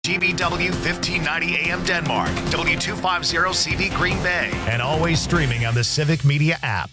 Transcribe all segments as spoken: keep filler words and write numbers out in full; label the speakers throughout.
Speaker 1: G B W fifteen ninety A M Denmark, W two fifty C V Green Bay, and always streaming on the Civic Media app.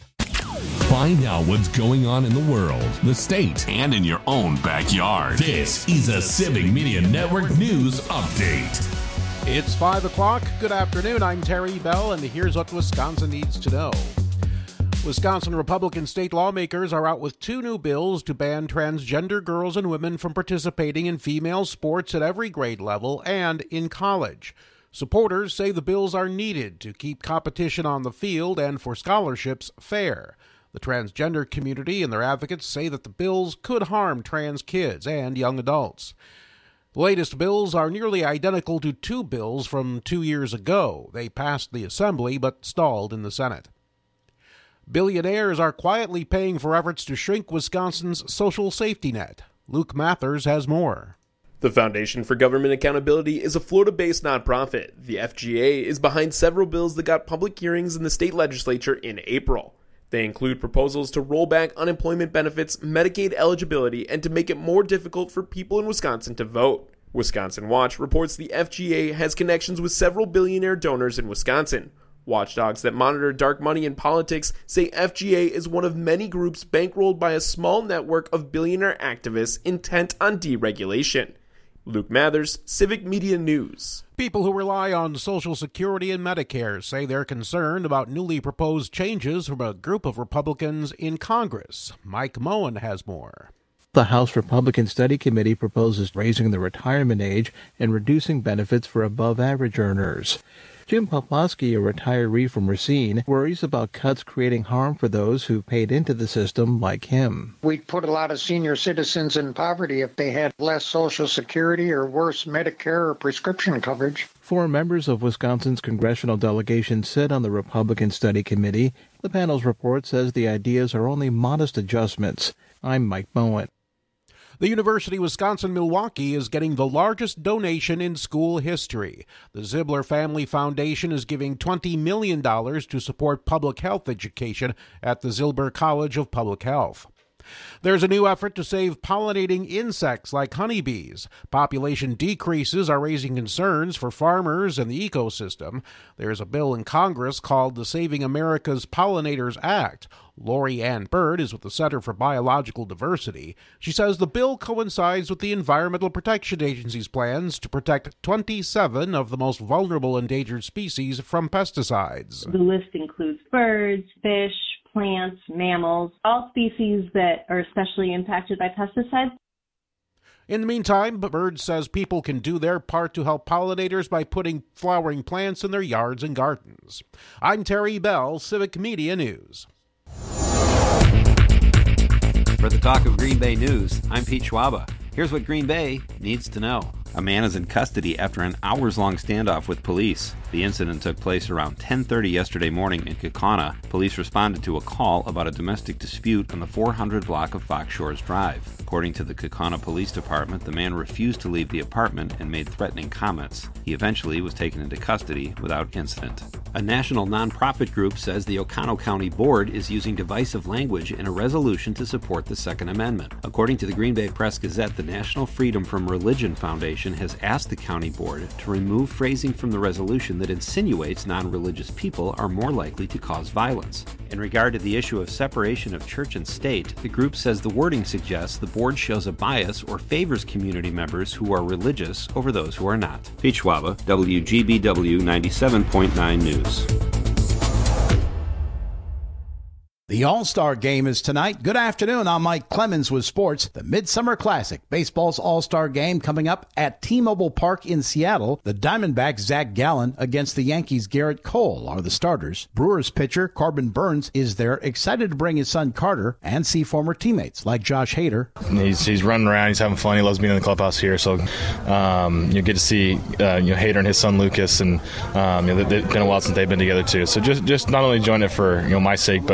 Speaker 2: Find out what's going on in the world, the state,
Speaker 3: and in your own backyard.
Speaker 2: This is a Civic Media Network News Update.
Speaker 4: It's five o'clock. Good afternoon. I'm Terry Bell, and here's what Wisconsin needs to know. Wisconsin Republican state lawmakers are out with two new bills to ban transgender girls and women from participating in female sports at every grade level and in college. Supporters say the bills are needed to keep competition on the field and for scholarships fair. The transgender community and their advocates say that the bills could harm trans kids and young adults. The latest bills are nearly identical to two bills from two years ago. They passed the Assembly but stalled in the Senate. Billionaires are quietly paying for efforts to shrink Wisconsin's social safety net. Luke Mathers has more.
Speaker 5: The Foundation for Government Accountability is a Florida-based nonprofit. The F G A is behind several bills that got public hearings in the state legislature in April. They include proposals to roll back unemployment benefits, Medicaid eligibility, and to make it more difficult for people in Wisconsin to vote. Wisconsin Watch reports the F G A has connections with several billionaire donors in Wisconsin. Watchdogs that monitor dark money in politics say F G A is one of many groups bankrolled by a small network of billionaire activists intent on deregulation. Luke Mathers, Civic Media News.
Speaker 4: People who rely on Social Security and Medicare say they're concerned about newly proposed changes from a group of Republicans in Congress. Mike Moen has more.
Speaker 6: The House Republican Study Committee proposes raising the retirement age and reducing benefits for above-average earners. Jim Poplawski, a retiree from Racine, worries about cuts creating harm for those who paid into the system like him.
Speaker 7: We'd put a lot of senior citizens in poverty if they had less Social Security or worse Medicare or prescription coverage.
Speaker 6: Four members of Wisconsin's congressional delegation sit on the Republican Study Committee. The panel's report says the ideas are only modest adjustments. I'm Mike Moen.
Speaker 4: The University of Wisconsin-Milwaukee is getting the largest donation in school history. The Zibler Family Foundation is giving twenty million dollars to support public health education at the Zilber College of Public Health. There's a new effort to save pollinating insects like honeybees. Population decreases are raising concerns for farmers and the ecosystem. There's a bill in Congress called the Saving America's Pollinators Act. Lori Ann Bird is with the Center for Biological Diversity. She says the bill coincides with the Environmental Protection Agency's plans to protect twenty-seven of the most vulnerable endangered species from pesticides.
Speaker 8: The list includes birds, fish, plants, mammals, all species that are especially impacted by pesticides.
Speaker 4: In the meantime, Bird says people can do their part to help pollinators by putting flowering plants in their yards and gardens. I'm Terry Bell, Civic Media News.
Speaker 9: For the Talk of Green Bay News, I'm Pete Schwaba. Here's what Green Bay needs to know. A man is in custody after an hours-long standoff with police. The incident took place around ten thirty yesterday morning in Kaukauna. Police responded to a call about a domestic dispute on the four hundred block of Fox Shores Drive. According to the Kaukauna Police Department, the man refused to leave the apartment and made threatening comments. He eventually was taken into custody without incident. A national nonprofit group says the Oconto County Board is using divisive language in a resolution to support the Second Amendment. According to the Green Bay Press-Gazette, the National Freedom from Religion Foundation has asked the county board to remove phrasing from the resolution that insinuates non-religious people are more likely to cause violence. In regard to the issue of separation of church and state, the group says the wording suggests the board shows a bias or favors community members who are religious over those who are not. Pete Schwaba, W G B W ninety-seven point nine News.
Speaker 10: The All-Star Game is tonight. Good afternoon. I'm Mike Clemens with sports. The Midsummer Classic, baseball's All-Star Game, coming up at T-Mobile Park in Seattle. The Diamondbacks' Zach Gallen against the Yankees' Garrett Cole are the starters. Brewers pitcher Corbin Burns is there, excited to bring his son Carter and see former teammates like Josh Hader.
Speaker 11: He's he's running around. He's having fun. He loves being in the clubhouse here. So um, you get to see uh, you know Hader and his son Lucas, and um, you know, it's been a while since they've been together too. So just just not only enjoying it for you know my sake, but you know family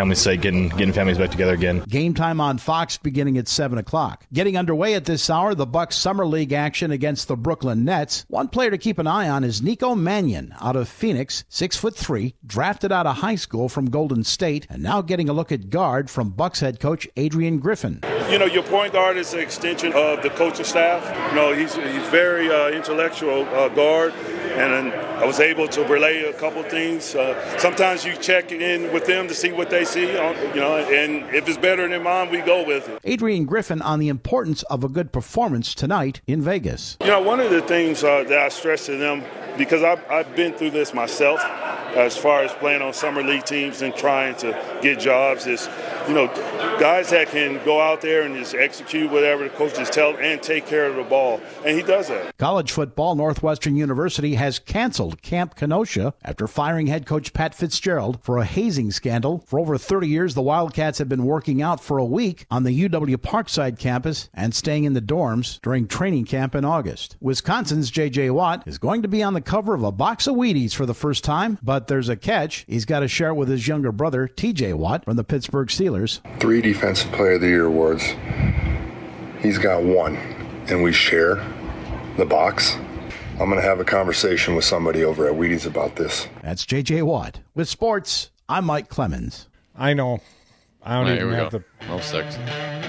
Speaker 11: family's sake, getting getting families back together again.
Speaker 10: Game time on Fox beginning at seven o'clock. Getting underway at this hour, the Bucks Summer League action against the Brooklyn Nets. One player to keep an eye on is Nico Mannion out of Phoenix, six foot three, drafted out of high school from Golden State, and now getting a look at guard from Bucks head coach Adrian Griffin.
Speaker 12: You know, your point guard is an extension of the coaching staff. You know, he's he's very uh, intellectual uh, guard, and I was able to relay a couple things. Uh, sometimes you check in with them to see what they see, on, you know, and if it's better than mine, we go with it.
Speaker 10: Adrian Griffin on the importance of a good performance tonight in Vegas.
Speaker 12: You know, one of the things uh, that I stress to them, because I've, I've been through this myself, as far as playing on summer league teams and trying to get jobs, is, you know, guys that can go out there and just execute whatever the coaches tell and take care of the ball. And he does that.
Speaker 10: College football, Northwestern University has canceled Camp Kenosha after firing head coach Pat Fitzgerald for a hazing scandal. For over thirty years, the Wildcats have been working out for a week on the U W Parkside campus and staying in the dorms during training camp in August. Wisconsin's J J. Watt is going to be on the cover of a box of Wheaties for the first time, but there's a catch. He's got to share it with his younger brother, T J. Watt, from the Pittsburgh Steelers.
Speaker 13: Three Defensive Player of the Year awards. He's got one, and we share the box. I'm going to have a conversation with somebody over at Wheaties about this.
Speaker 10: That's J J. Watt. With sports, I'm Mike Clemens.
Speaker 14: I know. I don't
Speaker 15: right,
Speaker 14: even have
Speaker 15: go.
Speaker 14: the...
Speaker 15: Oh, six.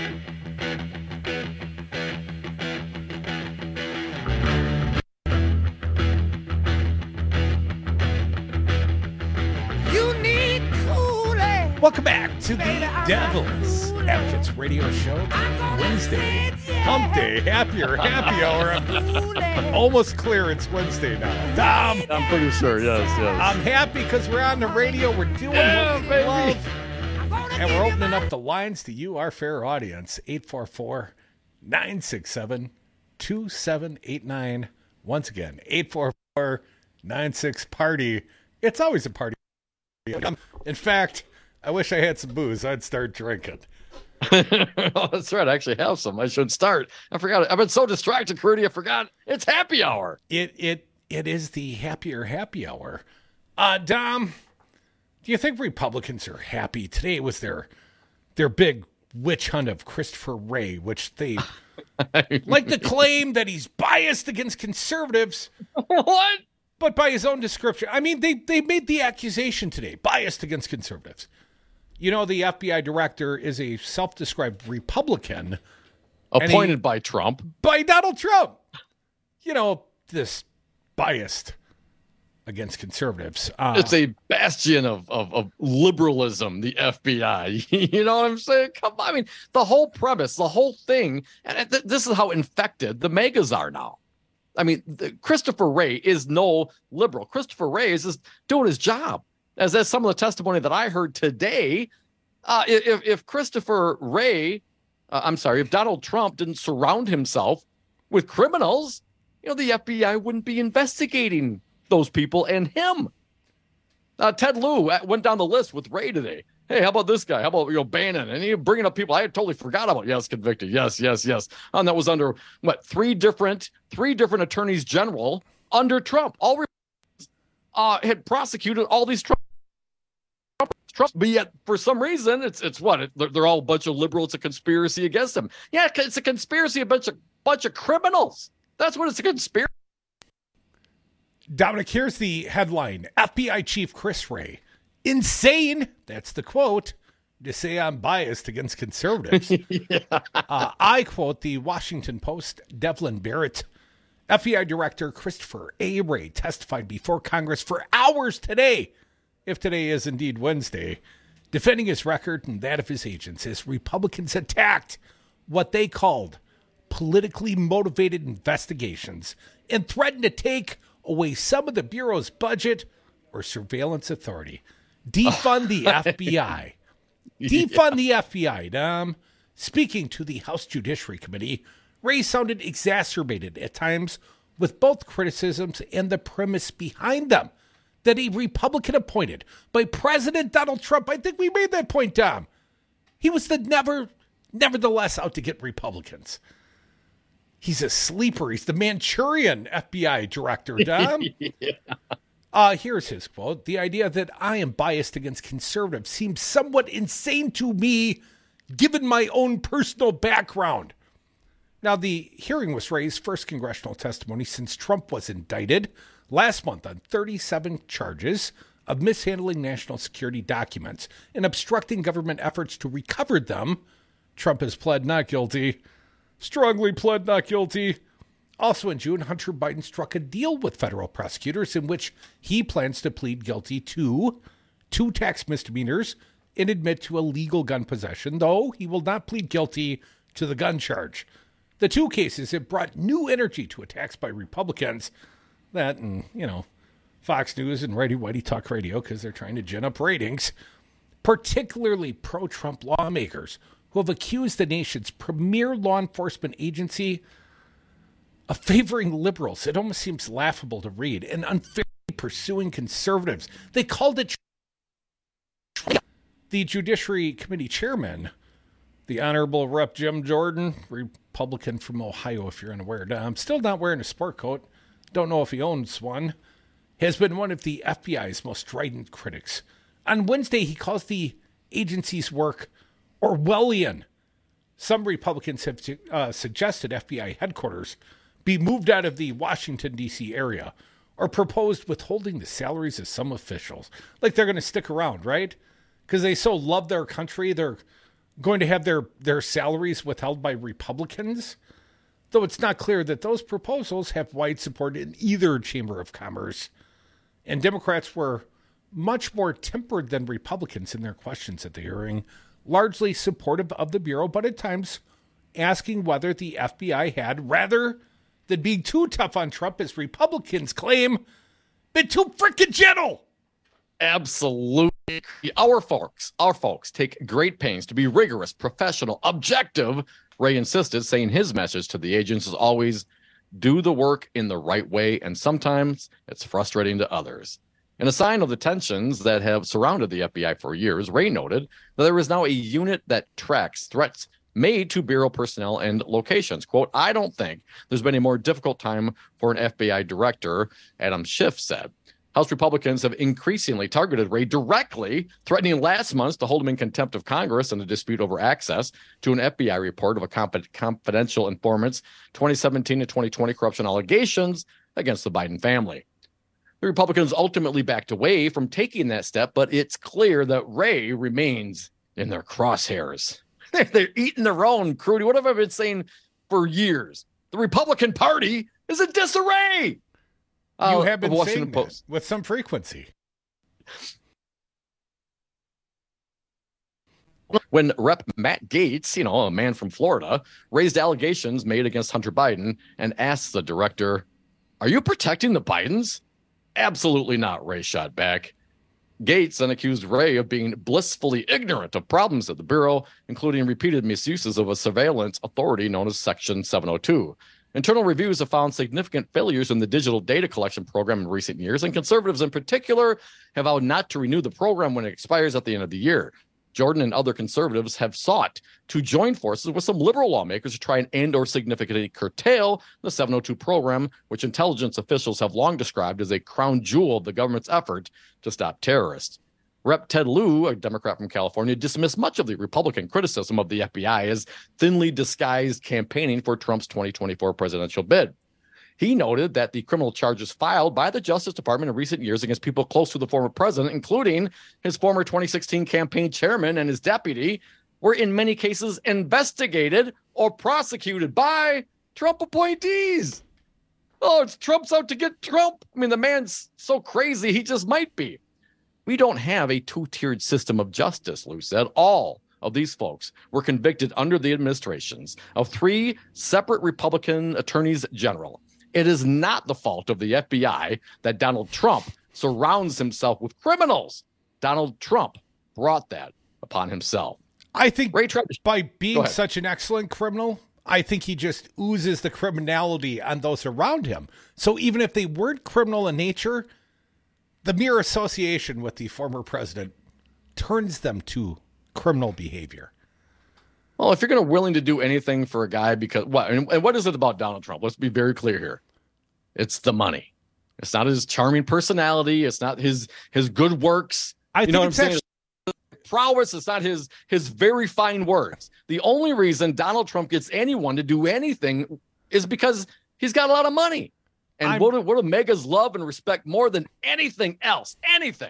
Speaker 14: Welcome back to the Devil's Advocates Radio Show. Wednesday, hump day, happier, happy hour. Almost clear it's Wednesday now. Tom,
Speaker 15: I'm pretty sure, yes, yes.
Speaker 14: I'm happy because we're on the radio. We're doing
Speaker 15: yeah,
Speaker 14: what we
Speaker 15: baby.
Speaker 14: love. And we're opening up the lines to you, our fair audience. eight four four, nine six seven, two seven eight nine. Once again, eight four four, nine six party. It's always a party. In fact, I wish I had some booze. I'd start drinking.
Speaker 15: Oh, that's right. I actually have some. I should start. I forgot. I've been so distracted, Crudy. I forgot. It's happy hour.
Speaker 14: It it it is the happier happy hour. Uh, Dom, do you think Republicans are happy? Today was their their big witch hunt of Christopher Wray, which they like to claim that he's biased against conservatives.
Speaker 15: What?
Speaker 14: But by his own description, I mean, they they made the accusation today, biased against conservatives. You know, the F B I director is a self-described Republican.
Speaker 15: Appointed
Speaker 14: he,
Speaker 15: by Trump.
Speaker 14: By Donald Trump. You know, this biased against conservatives. Uh,
Speaker 15: it's a bastion of, of, of liberalism, the F B I. You know what I'm saying? Come on. I mean, the whole premise, the whole thing, and th- this is how infected the megas are now. I mean, the, Christopher Wray is no liberal. Christopher Wray is just doing his job. As that's some of the testimony that I heard today. Uh, if, if Christopher Wray, uh, I'm sorry, if Donald Trump didn't surround himself with criminals, you know, the F B I wouldn't be investigating those people and him. Uh, Ted Lieu went down the list with Wray today. Hey, how about this guy? How about, you know, Bannon? And he bringing up people I had totally forgot about. Yes, convicted. Yes, yes, yes. And that was under, what, three different three different attorneys general under Trump. All uh, had prosecuted all these Trump. Trump, but yet, for some reason, it's it's what? It, they're, they're all a bunch of liberals. It's a conspiracy against them. Yeah, it's a conspiracy, a bunch of, bunch of criminals. That's what it's a conspiracy.
Speaker 14: Dominic, here's the headline. F B I Chief Chris Wray. Insane, that's the quote, to say I'm biased against conservatives. yeah. uh, I quote the Washington Post, Devlin Barrett. F B I Director Christopher A. Wray testified before Congress for hours today, if today is indeed Wednesday, defending his record and that of his agents as Republicans attacked what they called politically motivated investigations and threatened to take away some of the Bureau's budget or surveillance authority. Defund the F B I. Defund yeah. the F B I, Dom. Speaking to the House Judiciary Committee, Wray sounded exacerbated at times with both criticisms and the premise behind them. That a Republican appointed by President Donald Trump, I think we made that point, Dom. He was the never, nevertheless out to get Republicans. He's a sleeper. He's the Manchurian F B I director, Dom. yeah. Uh, here's his quote. The idea that I am biased against conservatives seems somewhat insane to me, given my own personal background. Now, the hearing was Wray's first congressional testimony since Trump was indicted last month on thirty-seven charges of mishandling national security documents and obstructing government efforts to recover them. Trump has pled not guilty, strongly pled not guilty. Also in June, Hunter Biden struck a deal with federal prosecutors in which he plans to plead guilty to two tax misdemeanors and admit to illegal gun possession, though he will not plead guilty to the gun charge. The two cases have brought new energy to attacks by Republicans. That and, you know, Fox News and Righty Whitey Talk Radio because they're trying to gin up ratings. Particularly pro-Trump lawmakers who have accused the nation's premier law enforcement agency of favoring liberals. It almost seems laughable to read, and unfairly pursuing conservatives. They called it the Judiciary Committee chairman, the Honorable Rep Jim Jordan, Republican from Ohio, if you're unaware. Now, I'm still not wearing a sport coat. Don't know if he owns one. Has been one of the F B I's most strident critics. On Wednesday, he calls the agency's work Orwellian. Some Republicans have uh, suggested F B I headquarters be moved out of the Washington, D C area, or proposed withholding the salaries of some officials. Like they're going to stick around, right? Because they so love their country, they're going to have their, their salaries withheld by Republicans. Though it's not clear that those proposals have wide support in either Chamber of Commerce. And Democrats were much more tempered than Republicans in their questions at the hearing, largely supportive of the Bureau, but at times asking whether the F B I had, rather than being too tough on Trump, as Republicans claim, been too freaking gentle.
Speaker 15: Absolutely. Our folks, our folks take great pains to be rigorous, professional, objective, Wray insisted, saying his message to the agents is always do the work in the right way, and sometimes it's frustrating to others. In a sign of the tensions that have surrounded the F B I for years, Wray noted that there is now a unit that tracks threats made to Bureau personnel and locations. Quote, I don't think there's been a more difficult time for an F B I director, Adam Schiff said. House Republicans have increasingly targeted Wray directly, threatening last month to hold him in contempt of Congress in a dispute over access to an F B I report of a comp- confidential informant's twenty seventeen to twenty twenty corruption allegations against the Biden family. The Republicans ultimately backed away from taking that step, but it's clear that Wray remains in their crosshairs. They're eating their own, Crudy. What have I been saying for years? The Republican Party is in disarray.
Speaker 14: You
Speaker 15: uh,
Speaker 14: have been
Speaker 15: Washington
Speaker 14: saying
Speaker 15: Post.
Speaker 14: that with some frequency.
Speaker 15: When Rep Matt Gaetz, you know, a man from Florida, raised allegations made against Hunter Biden and asked the director, are you protecting the Bidens? Absolutely not, Wray shot back. Gaetz then accused Wray of being blissfully ignorant of problems at the Bureau, including repeated misuses of a surveillance authority known as Section seven oh two. Internal reviews have found significant failures in the digital data collection program in recent years, and conservatives in particular have vowed not to renew the program when it expires at the end of the year. Jordan and other conservatives have sought to join forces with some liberal lawmakers to try and end or significantly curtail the seven oh two program, which intelligence officials have long described as a crown jewel of the government's effort to stop terrorists. Representative Ted Lieu, a Democrat from California, dismissed much of the Republican criticism of the F B I as thinly disguised campaigning for Trump's twenty twenty-four presidential bid. He noted that the criminal charges filed by the Justice Department in recent years against people close to the former president, including his former twenty sixteen campaign chairman and his deputy, were in many cases investigated or prosecuted by Trump appointees. Oh, it's Trump's out to get Trump. I mean, the man's so crazy, he just might be. We don't have a two-tiered system of justice, Lieu said. All of these folks were convicted under the administrations of three separate Republican attorneys general. It is not the fault of the F B I that Donald Trump surrounds himself with criminals. Donald Trump brought that upon himself.
Speaker 14: I think
Speaker 15: Ray Travis,
Speaker 14: by being such an excellent criminal, I think he just oozes the criminality on those around him. So even if they weren't criminal in nature, the mere association with the former president turns them to criminal behavior.
Speaker 15: Well, if you're going to willing to do anything for a guy because what, and, and what is it about Donald Trump? Let's be very clear here. It's the money. It's not his charming personality. It's not his his good works.
Speaker 14: I
Speaker 15: you
Speaker 14: think
Speaker 15: know what
Speaker 14: it's
Speaker 15: I'm saying?
Speaker 14: actually-
Speaker 15: Prowess. It's not his his very fine words. The only reason Donald Trump gets anyone to do anything is because he's got a lot of money. And
Speaker 14: I'm-
Speaker 15: what do, what do megas love and respect more than anything else? Anything.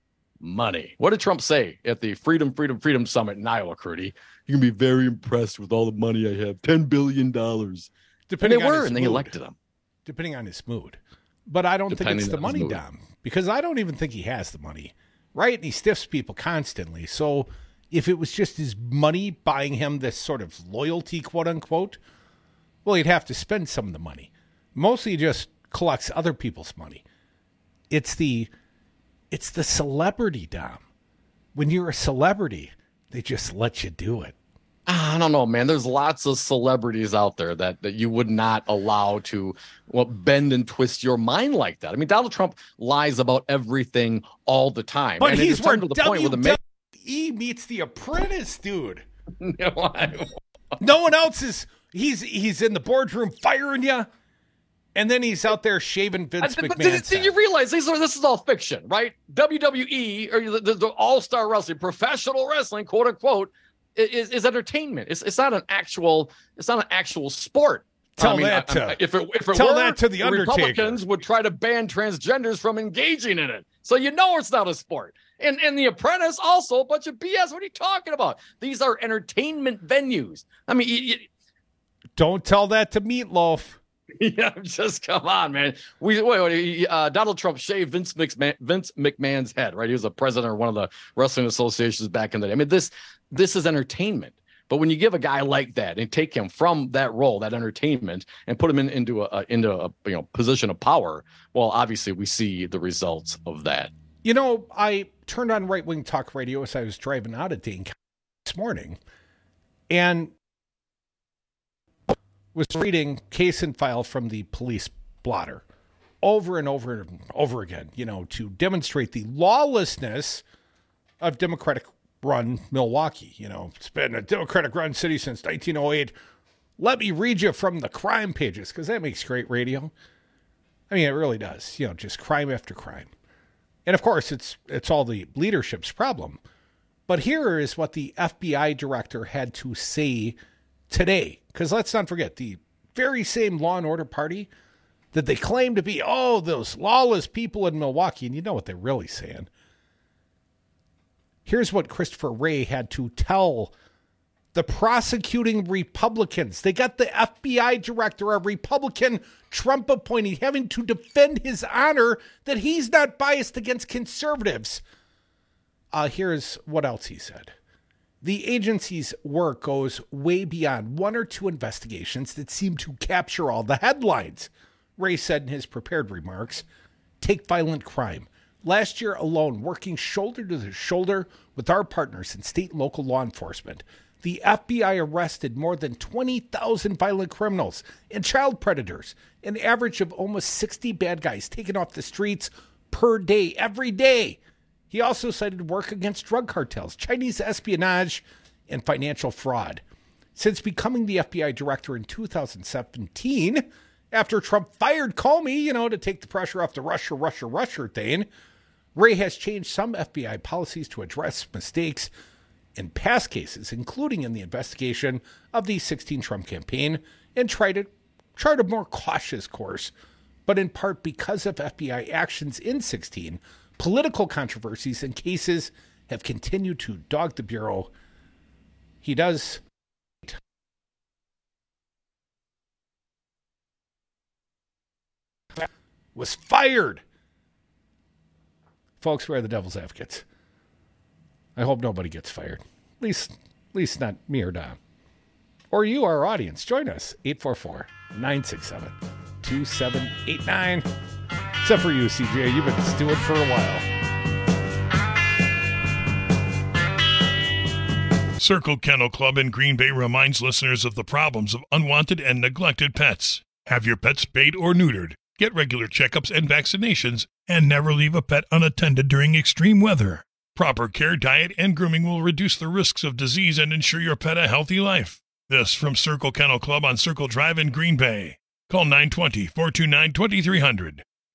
Speaker 15: Money. What did Trump say at the Freedom, Freedom, Freedom Summit in Iowa, Crudy? You're going to be very impressed with all the money I have. ten billion dollars.
Speaker 14: Depending
Speaker 15: and they
Speaker 14: on
Speaker 15: were,
Speaker 14: his
Speaker 15: and they
Speaker 14: mood.
Speaker 15: elected him.
Speaker 14: Depending on his mood. But I don't
Speaker 15: Depending
Speaker 14: think it's the
Speaker 15: on his
Speaker 14: money,
Speaker 15: mood.
Speaker 14: Dom, because I don't even think he has the money, right? And he stiffs people constantly. So if it was just his money buying him this sort of loyalty, quote unquote, well, he'd have to spend some of the money. Mostly he just collects other people's money. It's the, it's the celebrity, Dom. When you're a celebrity, they just let you do it.
Speaker 15: I don't know, man. There's lots of celebrities out there that, that you would not allow to well, bend and twist your mind like that. I mean, Donald Trump lies about everything all the time.
Speaker 14: But
Speaker 15: and it
Speaker 14: he's
Speaker 15: is
Speaker 14: where
Speaker 15: to the point where the
Speaker 14: W W E meets The Apprentice, dude.
Speaker 15: No, I-
Speaker 14: No one else is. He's he's in the boardroom firing you, and then he's out there shaving Vince
Speaker 15: But
Speaker 14: McMahon's
Speaker 15: did, did
Speaker 14: head.
Speaker 15: you realize these are this is all fiction, right? W W E or the, the, the all-star wrestling, professional wrestling, quote unquote, is, is entertainment. It's it's not an actual it's not an actual sport.
Speaker 14: Tell
Speaker 15: I mean,
Speaker 14: that
Speaker 15: I-
Speaker 14: to-
Speaker 15: I- if it if it
Speaker 14: tell
Speaker 15: were,
Speaker 14: that to the Undertaker.
Speaker 15: Republicans would try to ban transgenders from engaging in it. So you know it's not a sport. And and The Apprentice also a bunch of B S. What are you talking about? These are entertainment venues. I mean, you, you,
Speaker 14: Don't tell that to Meatloaf.
Speaker 15: yeah, just come on, man. We wait, wait uh, Donald Trump shaved Vince McMahon, Vince McMahon's head, right? He was a president of one of the wrestling associations back in the day. I mean, this this is entertainment. But when you give a guy like that and take him from that role, that entertainment, and put him in, into a into a you know position of power, well, obviously we see the results of that.
Speaker 14: You know, I turned on Right Wing Talk Radio as I was driving out of Dane County this morning, and was reading case and file from the police blotter over and over and over again, you know, to demonstrate the lawlessness of Democratic-run Milwaukee. You know, it's been a Democratic-run city since nineteen oh eight. Let me read you from the crime pages, because that makes great radio. I mean, it really does. You know, just crime after crime. And of course, it's it's all the leadership's problem. But here is what the F B I director had to say today. Because let's not forget, the very same Law and Order party that they claim to be, oh, those lawless people in Milwaukee, and you know what they're really saying. Here's what Christopher Wray had to tell the prosecuting Republicans. They got the F B I director, a Republican Trump appointee, having to defend his honor that he's not biased against conservatives. Uh, here's what else he said. The agency's work goes way beyond one or two investigations that seem to capture all the headlines, Wray said in his prepared remarks. Take violent crime. Last year alone, working shoulder to shoulder with our partners in state and local law enforcement, the F B I arrested more than twenty thousand violent criminals and child predators, an average of almost sixty bad guys taken off the streets per day, every day. He also cited work against drug cartels, Chinese espionage, and financial fraud. Since becoming the F B I director in two thousand seventeen, after Trump fired Comey, you know, to take the pressure off the Russia, Russia, Russia thing, Wray has changed some F B I policies to address mistakes in past cases, including in the investigation of the sixteen Trump campaign, and tried to chart a more cautious course. But in part because of F B I actions in sixteen, political controversies and cases have continued to dog the Bureau. He does was fired. Folks, we're the devil's advocates. I hope nobody gets fired. At least, at least not me or Dom. Or you, our audience. Join us. eight four four, nine six seven, two seven eight nine. Except for you, C J. You've been stewing for a while.
Speaker 16: Circle Kennel Club in Green Bay reminds listeners of the problems of unwanted and neglected pets. Have your pet spayed or neutered. Get regular checkups and vaccinations, and never leave a pet unattended during extreme weather. Proper care, diet, and grooming will reduce the risks of disease and ensure your pet a healthy life. This from Circle Kennel Club on Circle Drive in Green Bay. Call nine two zero, four two nine, two three zero zero.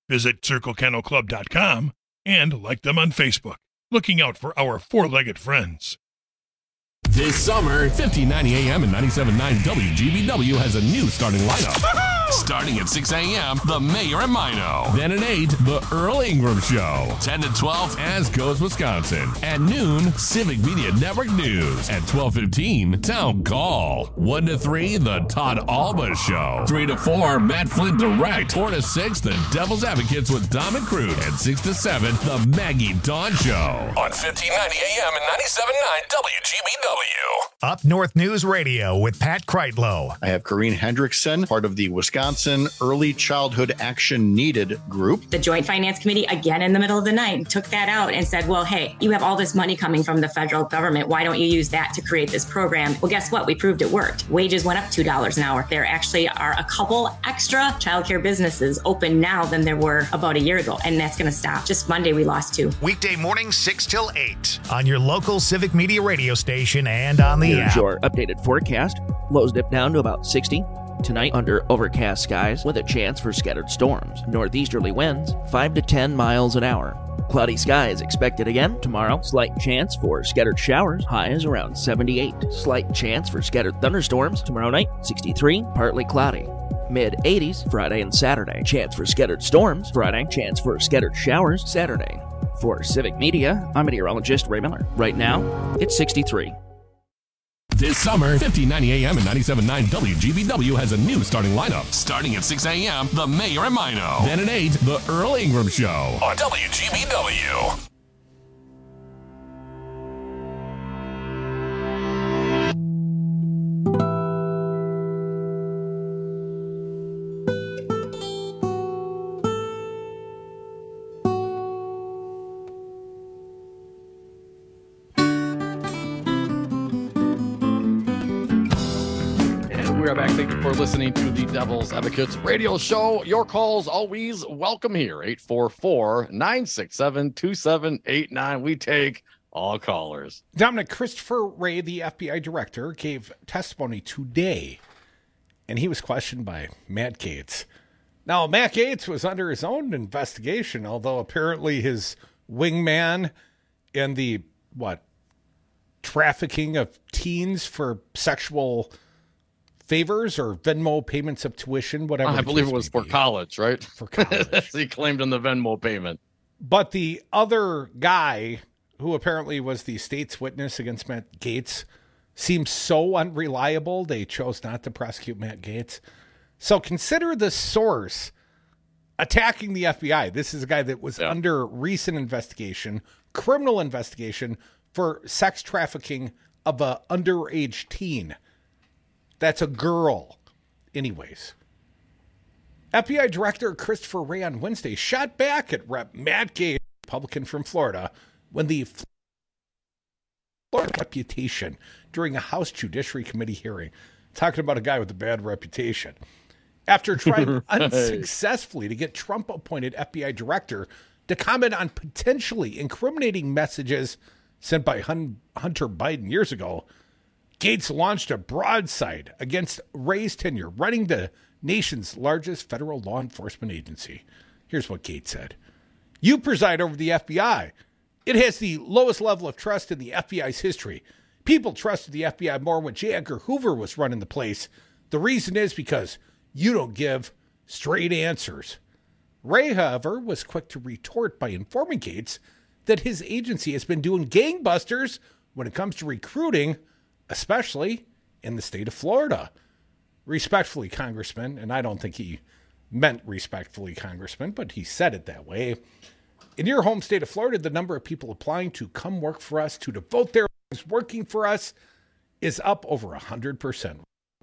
Speaker 16: Visit circle kennel club dot com and like them on Facebook. Looking out for our four-legged friends.
Speaker 2: This summer, fifteen ninety A M and ninety-seven point nine W G B W has a new starting lineup. Starting at six A M, The Mayor and Mino. Then at eight, The Earl Ingram Show. ten to twelve, As Goes Wisconsin. At noon, Civic Media Network News. At twelve fifteen, Town Call. one to three, The Todd Alba Show. three to four, Matt Flint Direct. four to six, The Devil's Advocates with Dom and Crude. And six to seven, The Maggie Dawn Show. On fifteen ninety A M and ninety-seven point nine W G B W.
Speaker 1: Up North News Radio with Pat Kreitlow.
Speaker 17: I have Corrine Hendrickson, part of the Wisconsin Early Childhood Action Needed group.
Speaker 18: The Joint Finance Committee, again in the middle of the night, took that out and said, well, hey, you have all this money coming from the federal government. Why don't you use that to create this program? Well, guess what? We proved it worked. Wages went up two dollars an hour. There actually are a couple extra childcare businesses open now than there were about a year ago, and that's going to stop. Just Monday, we lost two.
Speaker 1: Weekday mornings, six till eight on your local Civic Media radio station and on the
Speaker 19: Here's
Speaker 1: app.
Speaker 19: your updated forecast. Lows dip down to about sixty. Tonight, under overcast skies with a chance for scattered storms. Northeasterly winds, five to ten miles an hour. Cloudy skies expected again tomorrow. Slight chance for scattered showers. Highs around seventy-eight. Slight chance for scattered thunderstorms tomorrow night. sixty-three, partly cloudy. Mid eighties Friday and Saturday. Chance for scattered storms Friday. Chance for scattered showers Saturday. For Civic Media, I'm meteorologist Ray Miller. Right now, it's sixty-three.
Speaker 2: This summer, fifteen ninety A M and ninety-seven point nine W G B W has a new starting lineup. Starting at six A M, The Mayor and Mino. Then at eight, The Earl Ingram Show. On W G B W.
Speaker 15: We are back. Thank you for listening to the Devil's Advocates radio show. Your calls always welcome here. eight four four, nine six seven, two seven eight nine. We take all callers.
Speaker 14: Dominic, Christopher Wray, the F B I director, gave testimony today, and he was questioned by Matt Gaetz. Now, Matt Gaetz was under his own investigation, although apparently his wingman in the, what, trafficking of teens for sexual favors or Venmo payments of tuition, whatever.
Speaker 15: I believe it was for college, right?
Speaker 14: For college.
Speaker 15: He claimed in the Venmo payment.
Speaker 14: But the other guy, who apparently was the state's witness against Matt Gaetz, seems so unreliable, they chose not to prosecute Matt Gaetz. So consider the source attacking the F B I. This is a guy that was yeah. under recent investigation, criminal investigation, for sex trafficking of a underage teen. That's a girl. Anyways. F B I Director Christopher Wray on Wednesday shot back at Rep Matt Gaetz, Republican from Florida, when the Florida reputation during a House Judiciary Committee hearing. Talking about a guy with a bad reputation. After trying unsuccessfully to get Trump-appointed F B I Director to comment on potentially incriminating messages sent by Hun- Hunter Biden years ago, Gaetz launched a broadside against Wray's tenure, running the nation's largest federal law enforcement agency. Here's what Gaetz said. You preside over the F B I. It has the lowest level of trust in the F B I's history. People trusted the F B I more when J. Edgar Hoover was running the place. The reason is because you don't give straight answers. Wray, however, was quick to retort by informing Gaetz that his agency has been doing gangbusters when it comes to recruiting, especially in the state of Florida. Respectfully, Congressman, and I don't think he meant respectfully, Congressman, but he said it that way. In your home state of Florida, the number of people applying to come work for us, to devote their lives working for us, is up over one hundred percent.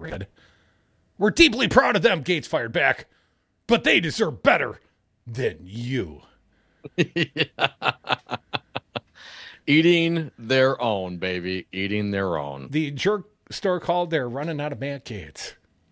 Speaker 14: We're deeply proud of them, Gaetz fired back, but they deserve better than you.
Speaker 15: Eating their own, baby. Eating their own.
Speaker 14: The jerk store called, they're running out of Matt Gaetz.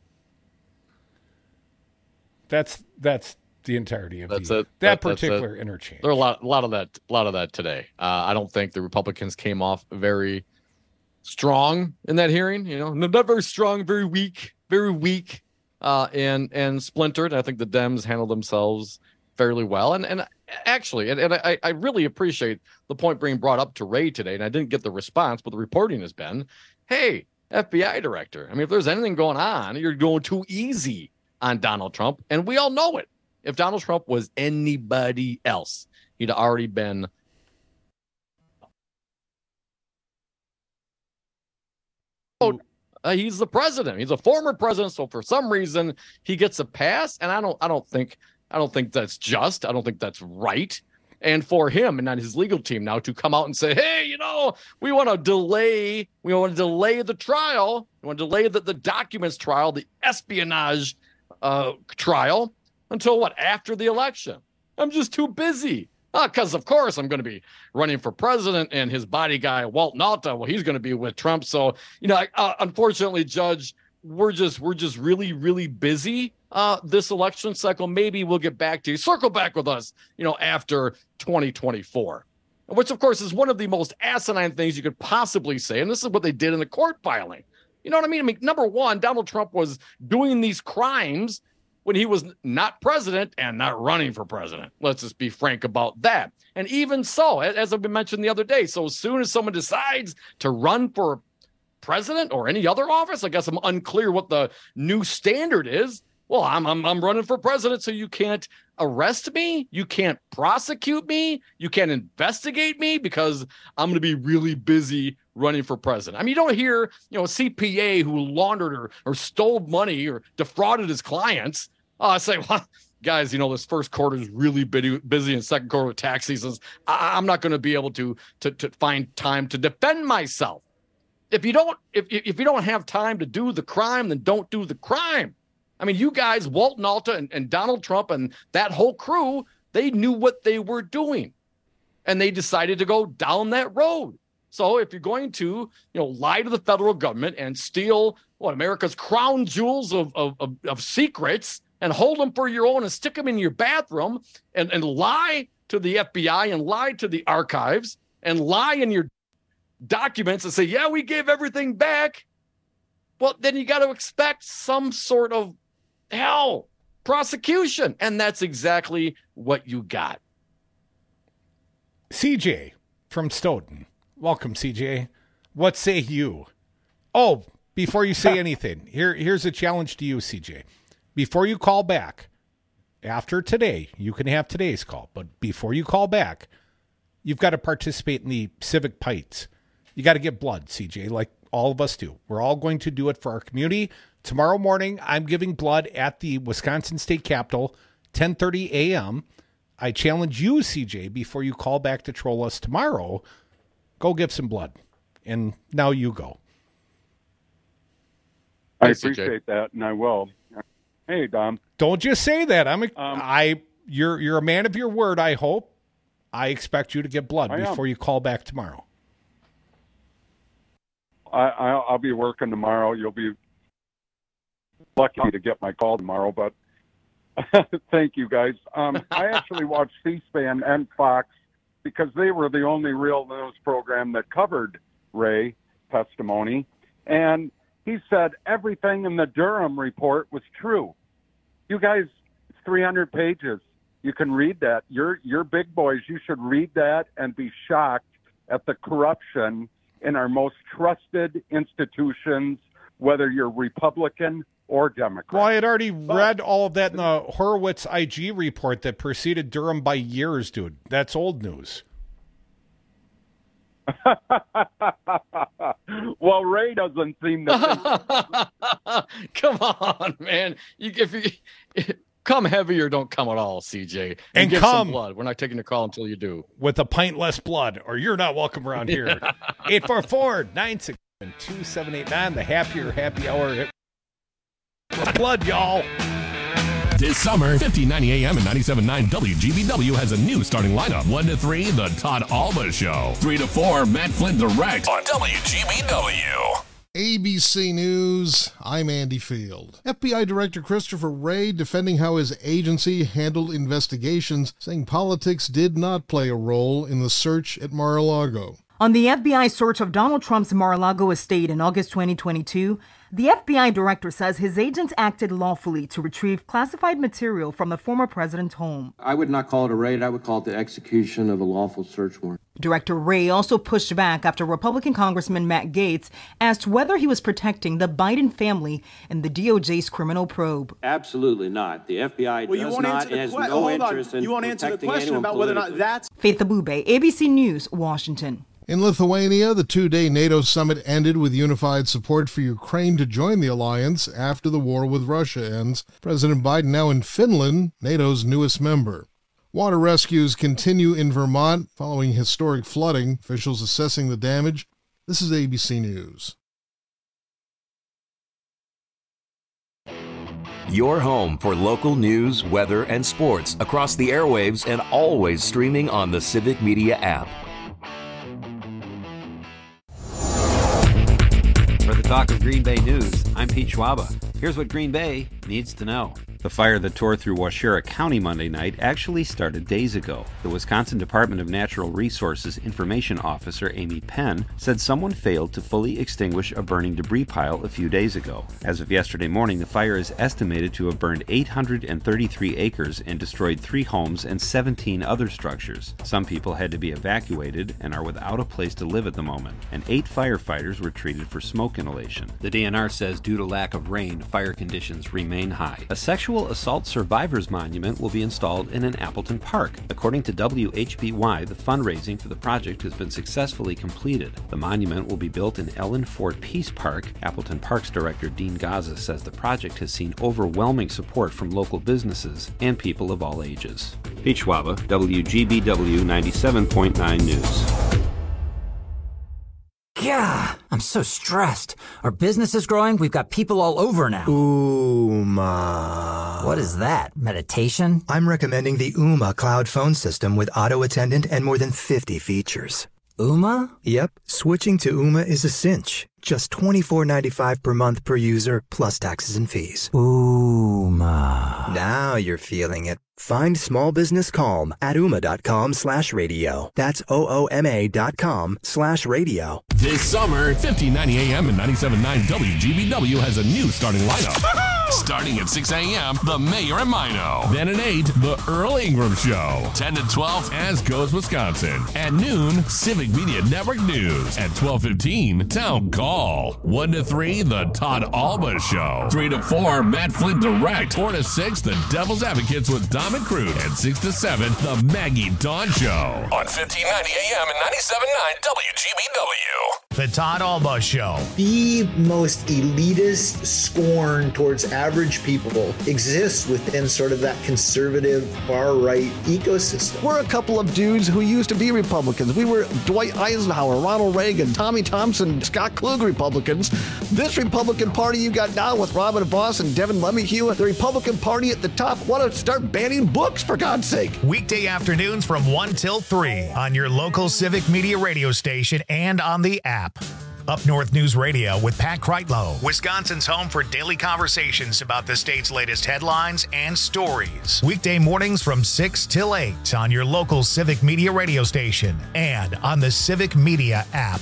Speaker 14: That's that's the entirety of
Speaker 15: that's
Speaker 14: the,
Speaker 15: it.
Speaker 14: that, that
Speaker 15: it.
Speaker 14: particular interchange.
Speaker 15: There are a lot, a lot of that, a lot of that today. Uh, I don't think the Republicans came off very strong in that hearing. You know, not very strong, very weak, very weak, uh, and and splintered. I think the Dems handled themselves fairly well. And and actually, and, and I, I really appreciate the point being brought up to Ray today, and I didn't get the response, but the reporting has been, hey, F B I director, I mean, if there's anything going on, you're going too easy on Donald Trump, and we all know it. If Donald Trump was anybody else, he'd already been uh, he's the president. He's a former president, so for some reason he gets a pass, and I don't I don't think I don't think that's just. I don't think that's right. And for him and not his legal team now to come out and say, hey, you know, we want to delay, we want to delay the trial, we want to delay the, the documents trial, the espionage uh, trial until what, after the election? I'm just too busy. Because, uh, of course, I'm going to be running for president, and his body guy, Walt Nauta, well, he's going to be with Trump. So, you know, uh, unfortunately, Judge, we're just we're just really, really busy uh, this election cycle. Maybe we'll get back to you. Circle back with us, you know, after twenty twenty-four, which, of course, is one of the most asinine things you could possibly say. And this is what they did in the court filing. You know what I mean? I mean, number one, Donald Trump was doing these crimes when he was not president and not running for president. Let's just be frank about that. And even so, as I've been mentioned the other day, so as soon as someone decides to run for president or any other office, I guess I'm unclear what the new standard is. Well, I'm, I'm I'm running for president, so you can't arrest me, you can't prosecute me, you can't investigate me because I'm going to be really busy running for president. I mean, you don't hear, you know, a C P A who laundered or, or stole money or defrauded his clients uh, say, well, guys, you know, this first quarter is really busy, busy and second quarter with tax seasons. I, I'm not going to be able to, to to find time to defend myself. If you don't, if if you don't have time to do the crime, then don't do the crime. I mean, you guys, Walt Nauta and, and Donald Trump and that whole crew, they knew what they were doing, and they decided to go down that road. So if you're going to, you know, lie to the federal government and steal what America's crown jewels of of, of, of secrets and hold them for your own and stick them in your bathroom and, and lie to the F B I and lie to the archives and lie in your documents and say, yeah, we gave everything back. Well, then you got to expect some sort of hell prosecution. And that's exactly what you got.
Speaker 14: C J from Stoughton. Welcome, C J. What say you? Oh, before you say anything, here, here's a challenge to you, C J. Before you call back, after today, you can have today's call, but before you call back, you've got to participate in the civic pites. You got to get blood, C J, like all of us do. We're all going to do it for our community. Tomorrow morning, I'm giving blood at the Wisconsin State Capitol, ten thirty a.m. I challenge you, C J, before you call back to troll us tomorrow, go give some blood. And now you go.
Speaker 20: I appreciate that, and I will. Hey, Dom.
Speaker 14: Don't just say that. I'm a, um, I. You're you're a man of your word. I hope. I expect you to get blood
Speaker 20: I
Speaker 14: before
Speaker 20: am.
Speaker 14: you call back tomorrow.
Speaker 20: I, I'll, I'll be working tomorrow. You'll be lucky to get my call tomorrow, but thank you, guys. Um, I actually watched C-SPAN and Fox because they were the only real news program that covered Ray testimony, and he said everything in the Durham report was true. You guys, it's three hundred pages. You can read that. You're, you're big boys. You should read that and be shocked at the corruption in our most trusted institutions, whether you're Republican or Democrat.
Speaker 14: Well, I had already but, read all of that in the Horowitz I G report that preceded Durham by years, dude. That's old news.
Speaker 20: Well, Ray doesn't seem to think.
Speaker 15: Come on, man. You, if you come heavy or don't come at all, C J. And,
Speaker 14: and
Speaker 15: give
Speaker 14: come.
Speaker 15: some blood. We're not taking the call until you do.
Speaker 14: With a pint less blood, or you're not welcome around here. eight four four, nine six seven, two seven eight nine, the happier happy hour. Blood, y'all.
Speaker 2: This summer, fifteen ninety A M and ninety-seven point nine W G B W has a new starting lineup. one to three, The Todd Alba Show. three to four, Matt Flynn Direct on W G B W.
Speaker 21: A B C News, I'm Andy Field. F B I Director Christopher Wray defending how his agency handled investigations, saying politics did not play a role in the search at Mar-a-Lago.
Speaker 22: On the F B I search of Donald Trump's Mar-a-Lago estate in August twenty twenty-two,
Speaker 3: The F B I director says his agents acted lawfully to retrieve classified material from the former president's home.
Speaker 22: I would not call it a raid. I would call it the execution of a lawful search warrant.
Speaker 3: Director Wray also pushed back after Republican Congressman Matt Gaetz asked whether he was protecting the Biden family in the D O J's criminal probe.
Speaker 22: Absolutely not. The F B I
Speaker 23: well,
Speaker 22: does not and has que- no interest in
Speaker 23: you won't answer the question about
Speaker 22: politically.
Speaker 23: whether or not that's...
Speaker 3: Faith Abube, A B C News, Washington.
Speaker 21: In Lithuania, the two-day NATO summit ended with unified support for Ukraine to join the alliance after the war with Russia ends. President Biden now in Finland, NATO's newest member. Water rescues continue in Vermont following historic flooding, officials assessing the damage. This is A B C News.
Speaker 24: Your home for local news, weather, and sports across the airwaves and always streaming on the Civic Media app.
Speaker 9: For the Talk of Green Bay News, I'm Pete Schwaba. Here's what Green Bay needs to know. The fire that tore through Waushara County Monday night actually started days ago. The Wisconsin Department of Natural Resources Information Officer Amy Penn said someone failed to fully extinguish a burning debris pile a few days ago. As of yesterday morning, the fire is estimated to have burned eight hundred thirty-three acres and destroyed three homes and seventeen other structures. Some people had to be evacuated and are without a place to live at the moment, and eight firefighters were treated for smoke inhalation. The D N R says due to lack of rain, fire conditions remain high. A sexual Assault Survivors Monument will be installed in an Appleton Park. According to W H B Y, the fundraising for the project has been successfully completed. The monument will be built in Ellen Fort Peace Park. Appleton Parks Director Dean Gaza says the project has seen overwhelming support from local businesses and people of all ages. Pete Schwaba, W G B W ninety-seven point nine News.
Speaker 25: Yeah, I'm so stressed. Our business is growing. We've got people all over now.
Speaker 26: Ooma.
Speaker 25: What is that? Meditation?
Speaker 26: I'm recommending the Ooma cloud phone system with auto attendant and more than fifty features.
Speaker 25: Ooma?
Speaker 26: Yep. Switching to Ooma is a cinch. Just twenty-four ninety-five per month per user, plus taxes and fees.
Speaker 25: Ooma.
Speaker 26: Now you're feeling it. Find small business calm at ooma.com slash radio. That's O-O-M-A dot com slash radio.
Speaker 2: This summer, fifteen ninety A M and ninety-seven point nine W G B W has a new starting lineup. Starting at six A M, The Mayor and Mino. Then at eight, The Earl Ingram Show. ten to twelve, As Goes Wisconsin. At noon, Civic Media Network News. At twelve fifteen, Town Call. one to three, The Todd Alba Show. three to four, Matt Flint Direct. four to six, The Devil's Advocates with Dom and Crude. And six to seven, The Maggie Dawn Show. On fifteen ninety A M and ninety-seven point nine W G B W.
Speaker 1: The Todd Alba Show.
Speaker 27: The most elitist scorn towards average people exists within sort of that conservative far-right ecosystem.
Speaker 10: We're a couple of dudes who used to be Republicans. We were Dwight Eisenhower, Ronald Reagan, Tommy Thompson, Scott Klug Republicans. This Republican Party you got now with Robin Voss and Devin LeMahieu, the Republican Party at the top, want to start banning books, for God's sake.
Speaker 1: Weekday afternoons from one till three on your local Civic Media radio station and on the app. Up North News Radio with Pat Kreitlow, Wisconsin's home for daily conversations about the state's latest headlines and stories. Weekday mornings from six till eight on your local Civic Media radio station and on the Civic Media app.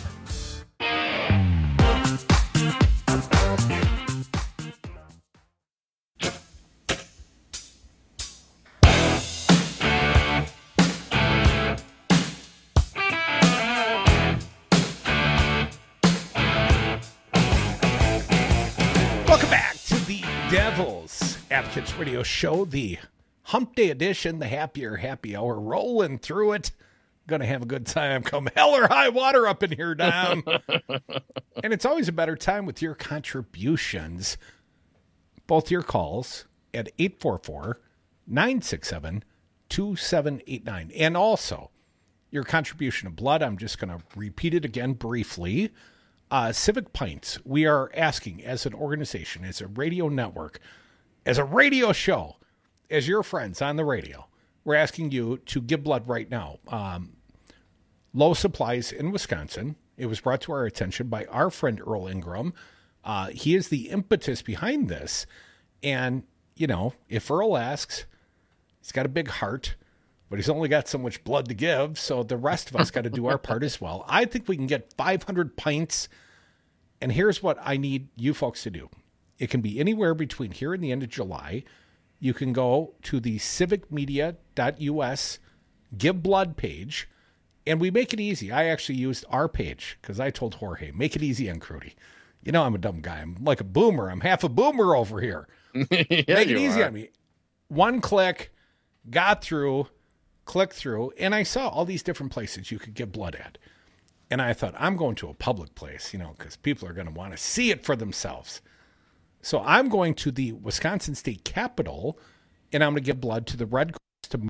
Speaker 14: Devil's Advocates Radio Show, the Hump Day edition, the happier happy hour, rolling through it. Gonna have a good time come hell or high water up in here, Dom. And it's always a better time with your contributions. Both your calls at eight four four, nine six seven, two seven eight nine. And also your contribution of blood. I'm just going to repeat it again briefly. Uh, Civic Pints, we are asking as an organization, as a radio network, as a radio show, as your friends on the radio, we're asking you to give blood right now. Um, low supplies in Wisconsin. It was brought to our attention by our friend Earl Ingram. Uh, he is the impetus behind this. And, you know, if Earl asks, he's got a big heart, but he's only got so much blood to give, so the rest of us got to do our part as well. I think we can get five hundred pints And here's what I need you folks to do. It can be anywhere between here and the end of July. You can go to the civic media dot U S Give Blood page, and we make it easy. I actually used our page because I told Jorge, make it easy on Crudy. You know I'm a dumb guy. I'm like a boomer. I'm half a boomer over here.
Speaker 15: yeah,
Speaker 14: make it easy
Speaker 15: are.
Speaker 14: on me. One click, got through, clicked through, and I saw all these different places you could give blood at. And I thought, I'm going to a public place, you know, because people are going to want to see it for themselves. So I'm going to the Wisconsin State Capitol, and I'm going to give blood to the Red Cross. To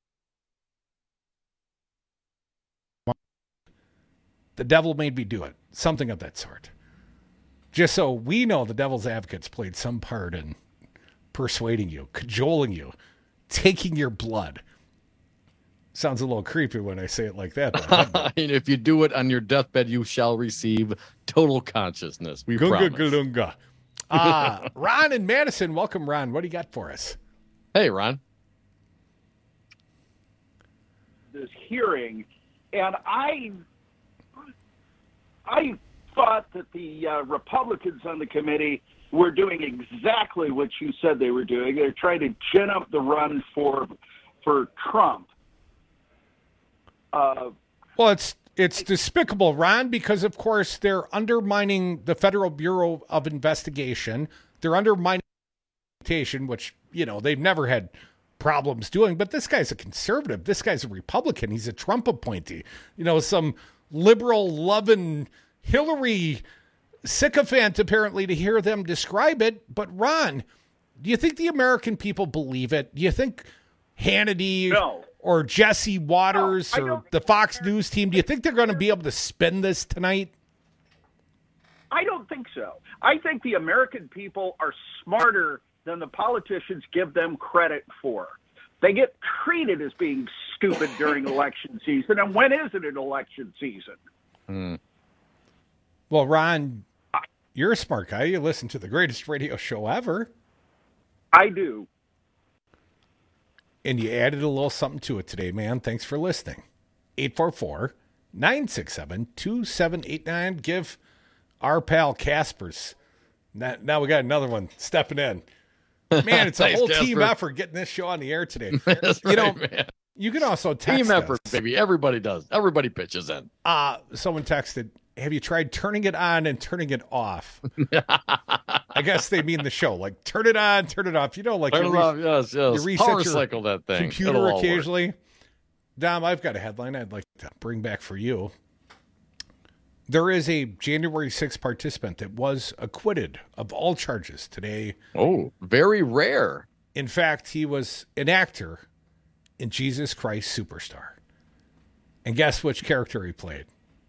Speaker 14: the devil made me do it, something of that sort. Just so we know the devil's advocates played some part in persuading you, cajoling you, taking your blood. Sounds a little creepy when I say it like that.
Speaker 15: I mean, if you do it on your deathbed, you shall receive total consciousness. We
Speaker 14: Gunga
Speaker 15: promise.
Speaker 14: galunga. Uh, Ron in Madison. Welcome, Ron. What do you got for us?
Speaker 15: Hey, Ron.
Speaker 4: This hearing, and I, I thought that the uh, Republicans on the committee were doing exactly what you said they were doing. They're trying to gin up the run for for Trump. Uh,
Speaker 14: well, it's it's despicable, Ron, because of course they're undermining the Federal Bureau of Investigation. They're undermining investigation, which you know they've never had problems doing. But this guy's a conservative. This guy's a Republican. He's a Trump appointee. You know, some liberal loving Hillary sycophant, apparently, to hear them describe it. But Ron, do you think the American people believe it? Do you think Hannity
Speaker 4: no.
Speaker 14: or Jesse Waters
Speaker 4: no,
Speaker 14: or the Fox News team, do you think they're going to be able to spin this tonight?
Speaker 4: I don't think so. I think the American people are smarter than the politicians give them credit for. They get treated as being stupid during election season. And when is it an election season?
Speaker 15: Hmm.
Speaker 14: Well, Ron, you're a smart guy. You listen to the greatest radio show ever.
Speaker 4: I do.
Speaker 14: And you added a little something to it today, man. Thanks for listening. eight four four, nine six seven, two seven eight nine. Give our pal Casper's. Now, now we got another one stepping in. Man, it's a
Speaker 15: Thanks,
Speaker 14: whole
Speaker 15: Casper.
Speaker 14: team effort getting this show on the air today.
Speaker 15: That's
Speaker 14: you know,
Speaker 15: right, man.
Speaker 14: You can also text
Speaker 15: Team effort,
Speaker 14: us.
Speaker 15: baby. Everybody does. Everybody pitches in.
Speaker 14: Uh, someone texted, have you tried turning it on and turning it off? I guess they mean the show. Like, turn it on, turn it off. You know, like
Speaker 15: Turn
Speaker 14: you,
Speaker 15: it
Speaker 14: re-
Speaker 15: off, yes, yes.
Speaker 14: you reset
Speaker 15: Power
Speaker 14: your
Speaker 15: cycle that thing.
Speaker 14: computer
Speaker 15: It'll all work.
Speaker 14: occasionally. Dom, I've got a headline I'd like to bring back for you. There is a January sixth participant that was acquitted of all charges today.
Speaker 15: Oh, very rare.
Speaker 14: In fact, he was an actor in Jesus Christ Superstar. And guess which character he played?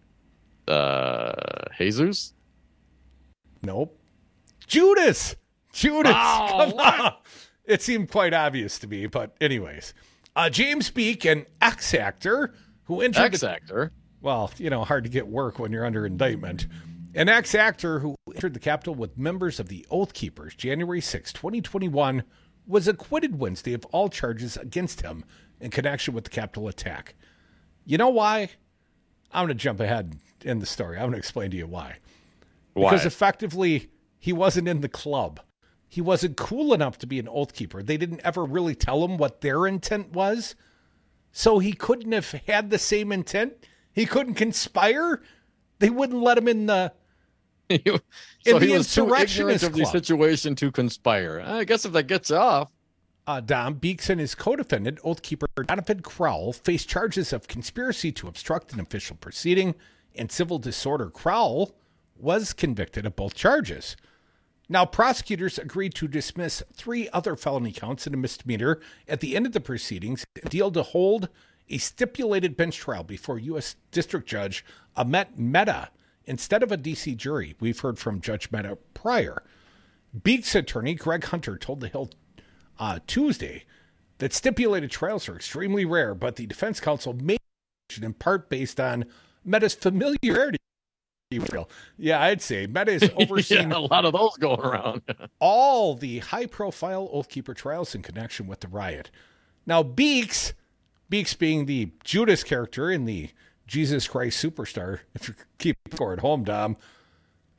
Speaker 15: Uh, Jesus?
Speaker 14: Nope. Judas! Judas!
Speaker 15: Oh,
Speaker 14: Come
Speaker 15: what?
Speaker 14: on! It seemed quite obvious to me, but anyways. Uh, James Beek, an ex-actor who entered...
Speaker 15: Ex-actor?
Speaker 14: Well, you know, hard to get work when you're under indictment. An ex-actor who entered the Capitol with members of the Oath Keepers January sixth, twenty twenty-one, was acquitted Wednesday of all charges against him in connection with the Capitol attack. You know why? I'm going to jump ahead in the story. I'm going to explain to you why.
Speaker 15: Why?
Speaker 14: Because effectively, he wasn't in the club. He wasn't cool enough to be an Oath Keeper. They didn't ever really tell him what their intent was. So he couldn't have had the same intent. He couldn't conspire. They wouldn't let him in the
Speaker 15: so
Speaker 14: in the
Speaker 15: he was too ignorant
Speaker 14: insurrectionist
Speaker 15: of the
Speaker 14: club.
Speaker 15: situation to conspire. I guess if that gets off.
Speaker 14: Uh, Dom Beeks and his co-defendant, Oath Keeper Jonathan Crowell, faced charges of conspiracy to obstruct an official proceeding and civil disorder. Crowell was convicted of both charges. Now, prosecutors agreed to dismiss three other felony counts and a misdemeanor at the end of the proceedings, a deal to hold a stipulated bench trial before U S District Judge Ahmet Mehta instead of a D C jury. We've heard from Judge Mehta prior. Beeks' attorney, Greg Hunter, told The Hill uh, Tuesday that stipulated trials are extremely rare, but the defense counsel made it in part based on Mehta's familiarity. Yeah, I'd say Mehta is overseeing
Speaker 15: yeah, a lot of those going around.
Speaker 14: all the high-profile Oath Keeper trials in connection with the riot. Now, Beeks, Beeks being the Judas character in the Jesus Christ Superstar, if you keep score at home, Dom,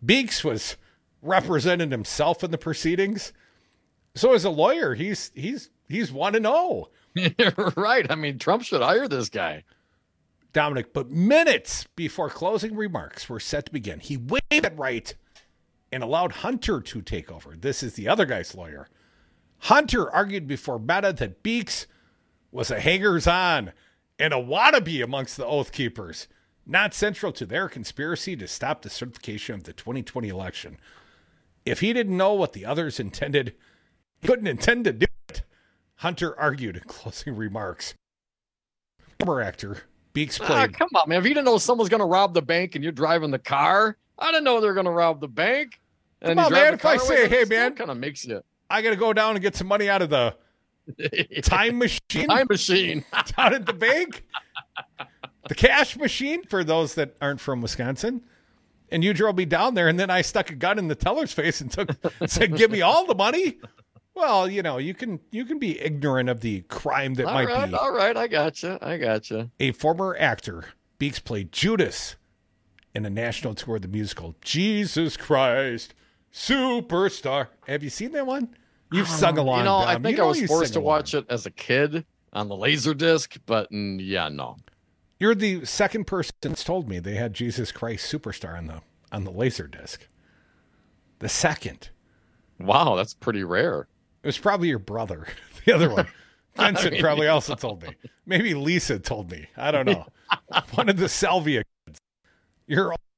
Speaker 14: Beeks was representing himself in the proceedings. So as a lawyer, he's he's he's one and oh.
Speaker 15: Right. I mean, Trump should hire this guy.
Speaker 14: Dominic, but minutes before closing remarks were set to begin, he waived it right and allowed Hunter to take over. This is the other guy's lawyer. Hunter argued before Meta that Beeks was a hangers-on and a wannabe amongst the Oath Keepers, not central to their conspiracy to stop the certification of the twenty twenty election. If he didn't know what the others intended, he couldn't intend to do it, Hunter argued in closing remarks. Former actor Beeks played.
Speaker 15: Ah, come on, man. If you didn't know someone's going to rob the bank and you're driving the car, I didn't know they were going to rob the bank. And
Speaker 14: Come on, man. If I say, hey, man,
Speaker 15: kind of makes you.
Speaker 14: I got to go down and get some money out of the time machine.
Speaker 15: Time machine.
Speaker 14: Down at the bank. The cash machine, for those that aren't from Wisconsin. And you drove me down there, and then I stuck a gun in the teller's face and took said, give me all the money. Well, you know, you can you can be ignorant of the crime that
Speaker 15: all
Speaker 14: might
Speaker 15: right,
Speaker 14: be.
Speaker 15: All right, I gotcha. I gotcha.
Speaker 14: A former actor, Beeks played Judas in a national tour of the musical Jesus Christ Superstar. Have you seen that one? You've sung along.
Speaker 15: You know,
Speaker 14: Dom.
Speaker 15: I think
Speaker 14: you know
Speaker 15: I was
Speaker 14: you
Speaker 15: forced
Speaker 14: sing
Speaker 15: to
Speaker 14: along.
Speaker 15: watch it as a kid on the Laserdisc, but mm, yeah, no.
Speaker 14: You're the second person that's told me they had Jesus Christ Superstar on the on the Laserdisc. The second.
Speaker 15: Wow, that's pretty rare.
Speaker 14: It was probably your brother. The other one. Vincent
Speaker 15: I mean,
Speaker 14: probably also told me. Maybe Lisa told me. I don't know. One of the Salvia kids. You're all,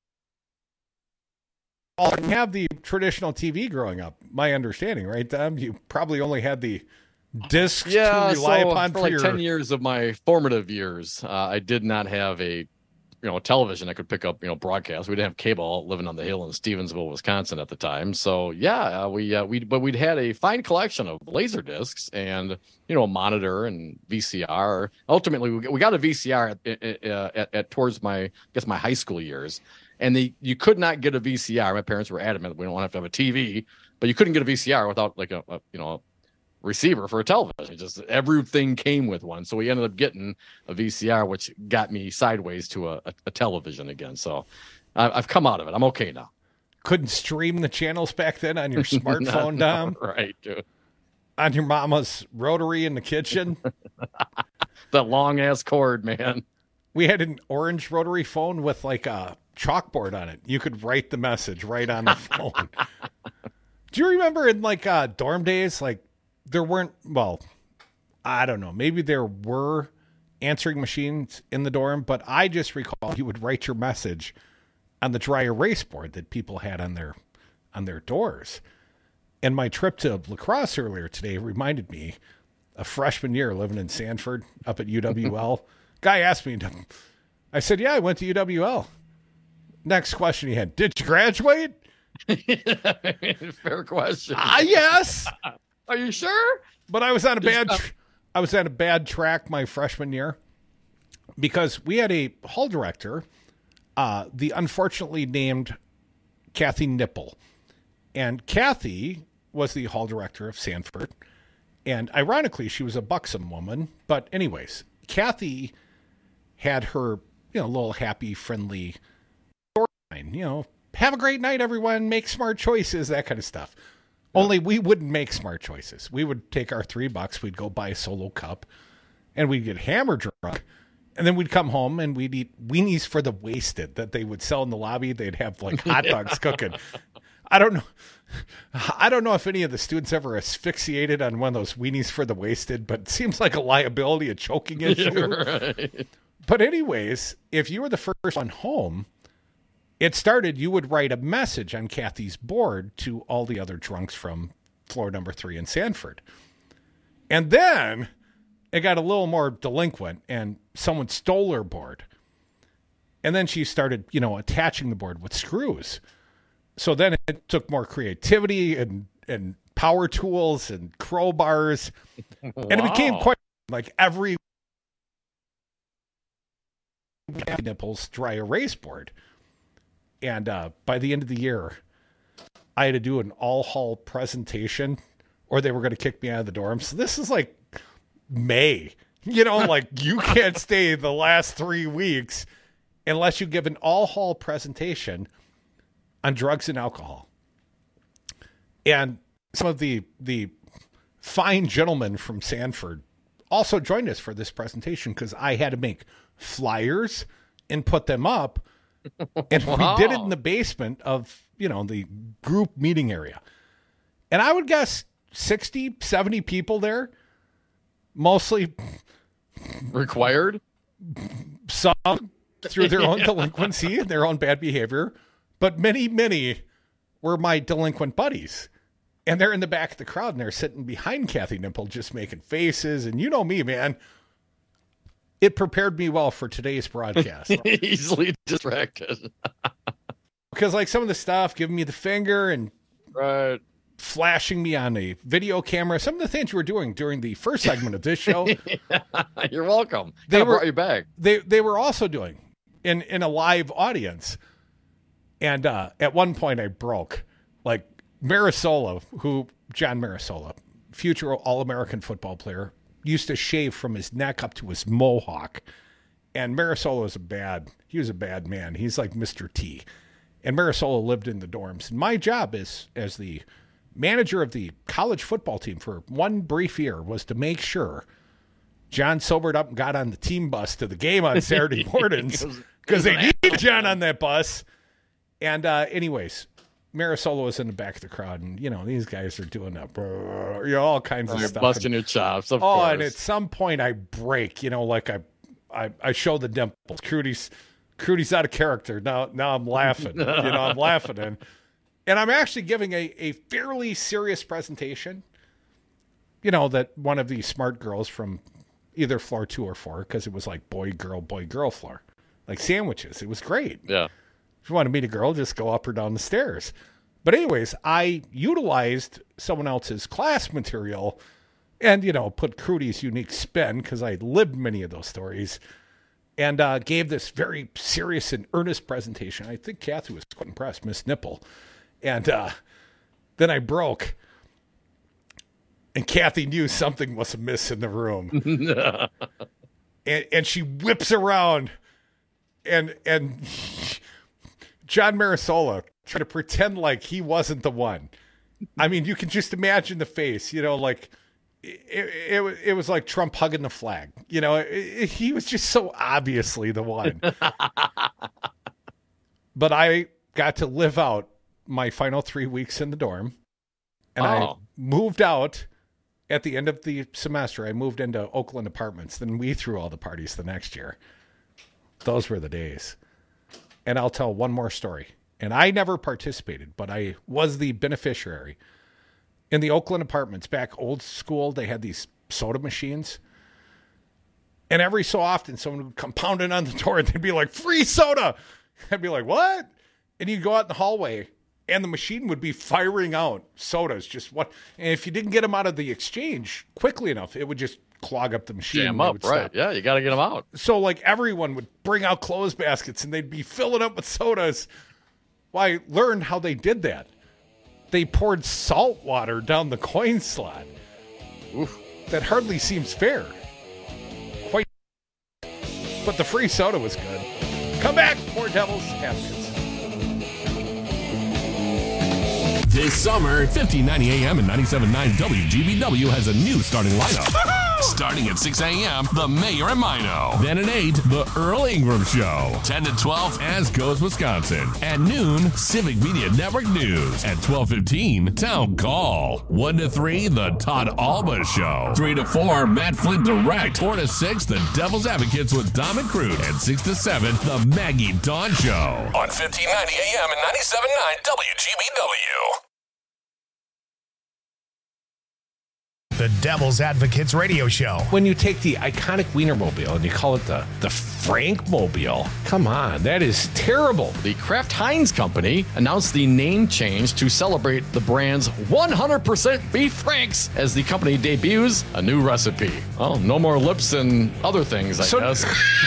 Speaker 14: all didn't have the traditional T V growing up. My understanding, right, Dom? You probably only had the discs
Speaker 15: Yeah,
Speaker 14: to rely
Speaker 15: so
Speaker 14: upon
Speaker 15: for
Speaker 14: for
Speaker 15: like
Speaker 14: your...
Speaker 15: ten years of my formative years, uh, I did not have a, you know, television I could pick up, you know, broadcast. We didn't have cable living on the hill in Stevensville, Wisconsin at the time. So yeah, uh, we uh, we but we'd had a fine collection of laser discs and, you know, a monitor and V C R. Ultimately, we we got a V C R at, at, at, at towards my I guess my high school years, and the you could not get a V C R. My parents were adamant we don't have to have a T V, but you couldn't get a V C R without like a, a you know. receiver for a television. Just everything came with one, so we ended up getting a V C R, which got me sideways to a, a, a television again. So I, I've come out of it. I'm okay now.
Speaker 14: Couldn't stream the channels back then on your smartphone,
Speaker 15: No,
Speaker 14: Dom?
Speaker 15: right, dude.
Speaker 14: On your mama's rotary in the kitchen?
Speaker 15: That long ass cord, man.
Speaker 14: We had an orange rotary phone with like a chalkboard on it. You could write the message right on the phone. Do you remember in like uh, dorm days, like there weren't, well, I don't know, maybe there were answering machines in the dorm, but I just recall you would write your message on the dry erase board that people had on their on their doors. And my trip to La Crosse earlier today reminded me of freshman year living in Sanford up at U W L. Guy asked me, I said, yeah, I went to U W L. Next question he had, did you graduate?
Speaker 15: Fair question.
Speaker 14: Ah, yes.
Speaker 15: Are you sure?
Speaker 14: But I was on a bad, tr- I was on a bad track my freshman year because we had a hall director, uh, the unfortunately named Kathy Nipple, and Kathy was the hall director of Sanford, and ironically, she was a buxom woman. But anyways, Kathy had her, you know, little happy, friendly storyline. You know, have a great night, everyone. Make smart choices, that kind of stuff. Only we wouldn't make smart choices. We would take our three bucks, we'd go buy a Solo cup, and we'd get hammered drunk. And then we'd come home and we'd eat weenies for the wasted that they would sell in the lobby. They'd have like hot dogs yeah. cooking. I don't know. I don't know if any of the students ever asphyxiated on one of those weenies for the wasted, but it seems like a liability, a choking issue.
Speaker 15: Yeah, right.
Speaker 14: But anyways, if you were the first one home, it started, you would write a message on Kathy's board to all the other drunks from floor number three in Sanford. And then it got a little more delinquent and someone stole her board. And then she started, you know, attaching the board with screws. So then it took more creativity and, and power tools and crowbars. Wow. And it became quite like every Nipples dry erase board. And uh, by the end of the year, I had to do an all-hall presentation or they were going to kick me out of the dorm. So this is like May. You know, like you can't stay the last three weeks unless you give an all-hall presentation on drugs and alcohol. And some of the the fine gentlemen from Sanford also joined us for this presentation because I had to make flyers and put them up. And wow. we did it in the basement of, you know, the group meeting area. And I would guess sixty, seventy people there, mostly
Speaker 15: required.
Speaker 14: Some through their own delinquency and their own bad behavior, but many, many were my delinquent buddies. And they're in the back of the crowd and they're sitting behind Kathy Nimple just making faces. And you know me, man. It prepared me well for today's broadcast.
Speaker 15: Easily distracted.
Speaker 14: Because like some of the stuff, giving me the finger and
Speaker 15: right.
Speaker 14: flashing me on a video camera, some of the things you were doing during the first segment of this show.
Speaker 15: You're welcome.
Speaker 14: They
Speaker 15: Kinda
Speaker 14: were,
Speaker 15: brought you back.
Speaker 14: They, they were also doing in, in a live audience. And uh, at one point I broke. Like Marisola, who, John Marisola, future All-American football player, used to shave from his neck up to his mohawk. And Marisola was a bad, he was a bad man. He's like Mister T. And Marisola lived in the dorms. And my job is, as the manager of the college football team for one brief year, was to make sure John sobered up and got on the team bus to the game on Saturday mornings because they needed John on that bus. And uh, anyways, Marisola was in the back of the crowd, and, you know, these guys are doing up, you know, all kinds of
Speaker 15: You're
Speaker 14: stuff.
Speaker 15: busting
Speaker 14: and,
Speaker 15: your chops, of
Speaker 14: oh,
Speaker 15: course.
Speaker 14: and at some point I break, you know, like I I, I show the dimples. Crudy's, Crudy's out of character. Now, now I'm laughing. you know, I'm laughing. And, and I'm actually giving a, a fairly serious presentation, you know, that one of these smart girls from either floor two or four, because it was like boy, girl, boy, girl floor, like sandwiches. It was great.
Speaker 15: Yeah.
Speaker 14: If you want to meet a girl, just go up or down the stairs. But anyways, I utilized someone else's class material and, you know, put Crudy's unique spin because I lived many of those stories and uh, gave this very serious and earnest presentation. I think Kathy was quite impressed, Miss Nipple. And uh, then I broke. And Kathy knew something was amiss in the room. and, and she whips around and and John Marisola trying to pretend like he wasn't the one. I mean, you can just imagine the face, you know, like it, it, it was like Trump hugging the flag. You know, it, it, he was just so obviously the one. But I got to live out my final three weeks in the dorm. And oh. I moved out at the end of the semester. I moved into Oakland Apartments. Then we threw all the parties the next year. Those were the days. And I'll tell one more story. And I never participated, but I was the beneficiary. In the Oakland Apartments, back old school, they had these soda machines. And every so often, someone would come pounding on the door and they'd be like, free soda. I'd be like, what? And you'd go out in the hallway and the machine would be firing out sodas. Just what? And if you didn't get them out of the exchange quickly enough, it would just clog up the machine.
Speaker 15: Jam up, right. Stop. Yeah, you got to get them out.
Speaker 14: So like everyone would bring out clothes baskets and they'd be filling up with sodas. Well, I learned how they did that. They poured salt water down the coin slot. Oof. That hardly seems fair. Quite. But the free soda was good. Come back, poor Devils Advocates.
Speaker 2: This summer, fifteen ninety A M and ninety-seven point nine W G B W has a new starting lineup. Starting at six A M, The Mayor and Mino. Then at eight, The Earl Ingram Show. ten to twelve, As Goes Wisconsin. At noon, Civic Media Network News. At twelve fifteen, Town Call. one to three, The Todd Alba Show. three to four, Matt Flint Direct. four to six, The Devil's Advocates with Dom and Crude. And six to seven, The Maggie Dawn Show. On fifteen ninety A M and ninety-seven point nine W G B W.
Speaker 1: The Devil's Advocates radio show.
Speaker 14: When you take the iconic Wienermobile and you call it the, the Frankmobile, come on, that is terrible.
Speaker 15: The Kraft Heinz Company announced the name change to celebrate the brand's one hundred percent beef Franks as the company debuts a new recipe. Well, no more lips and other things, I so- guess.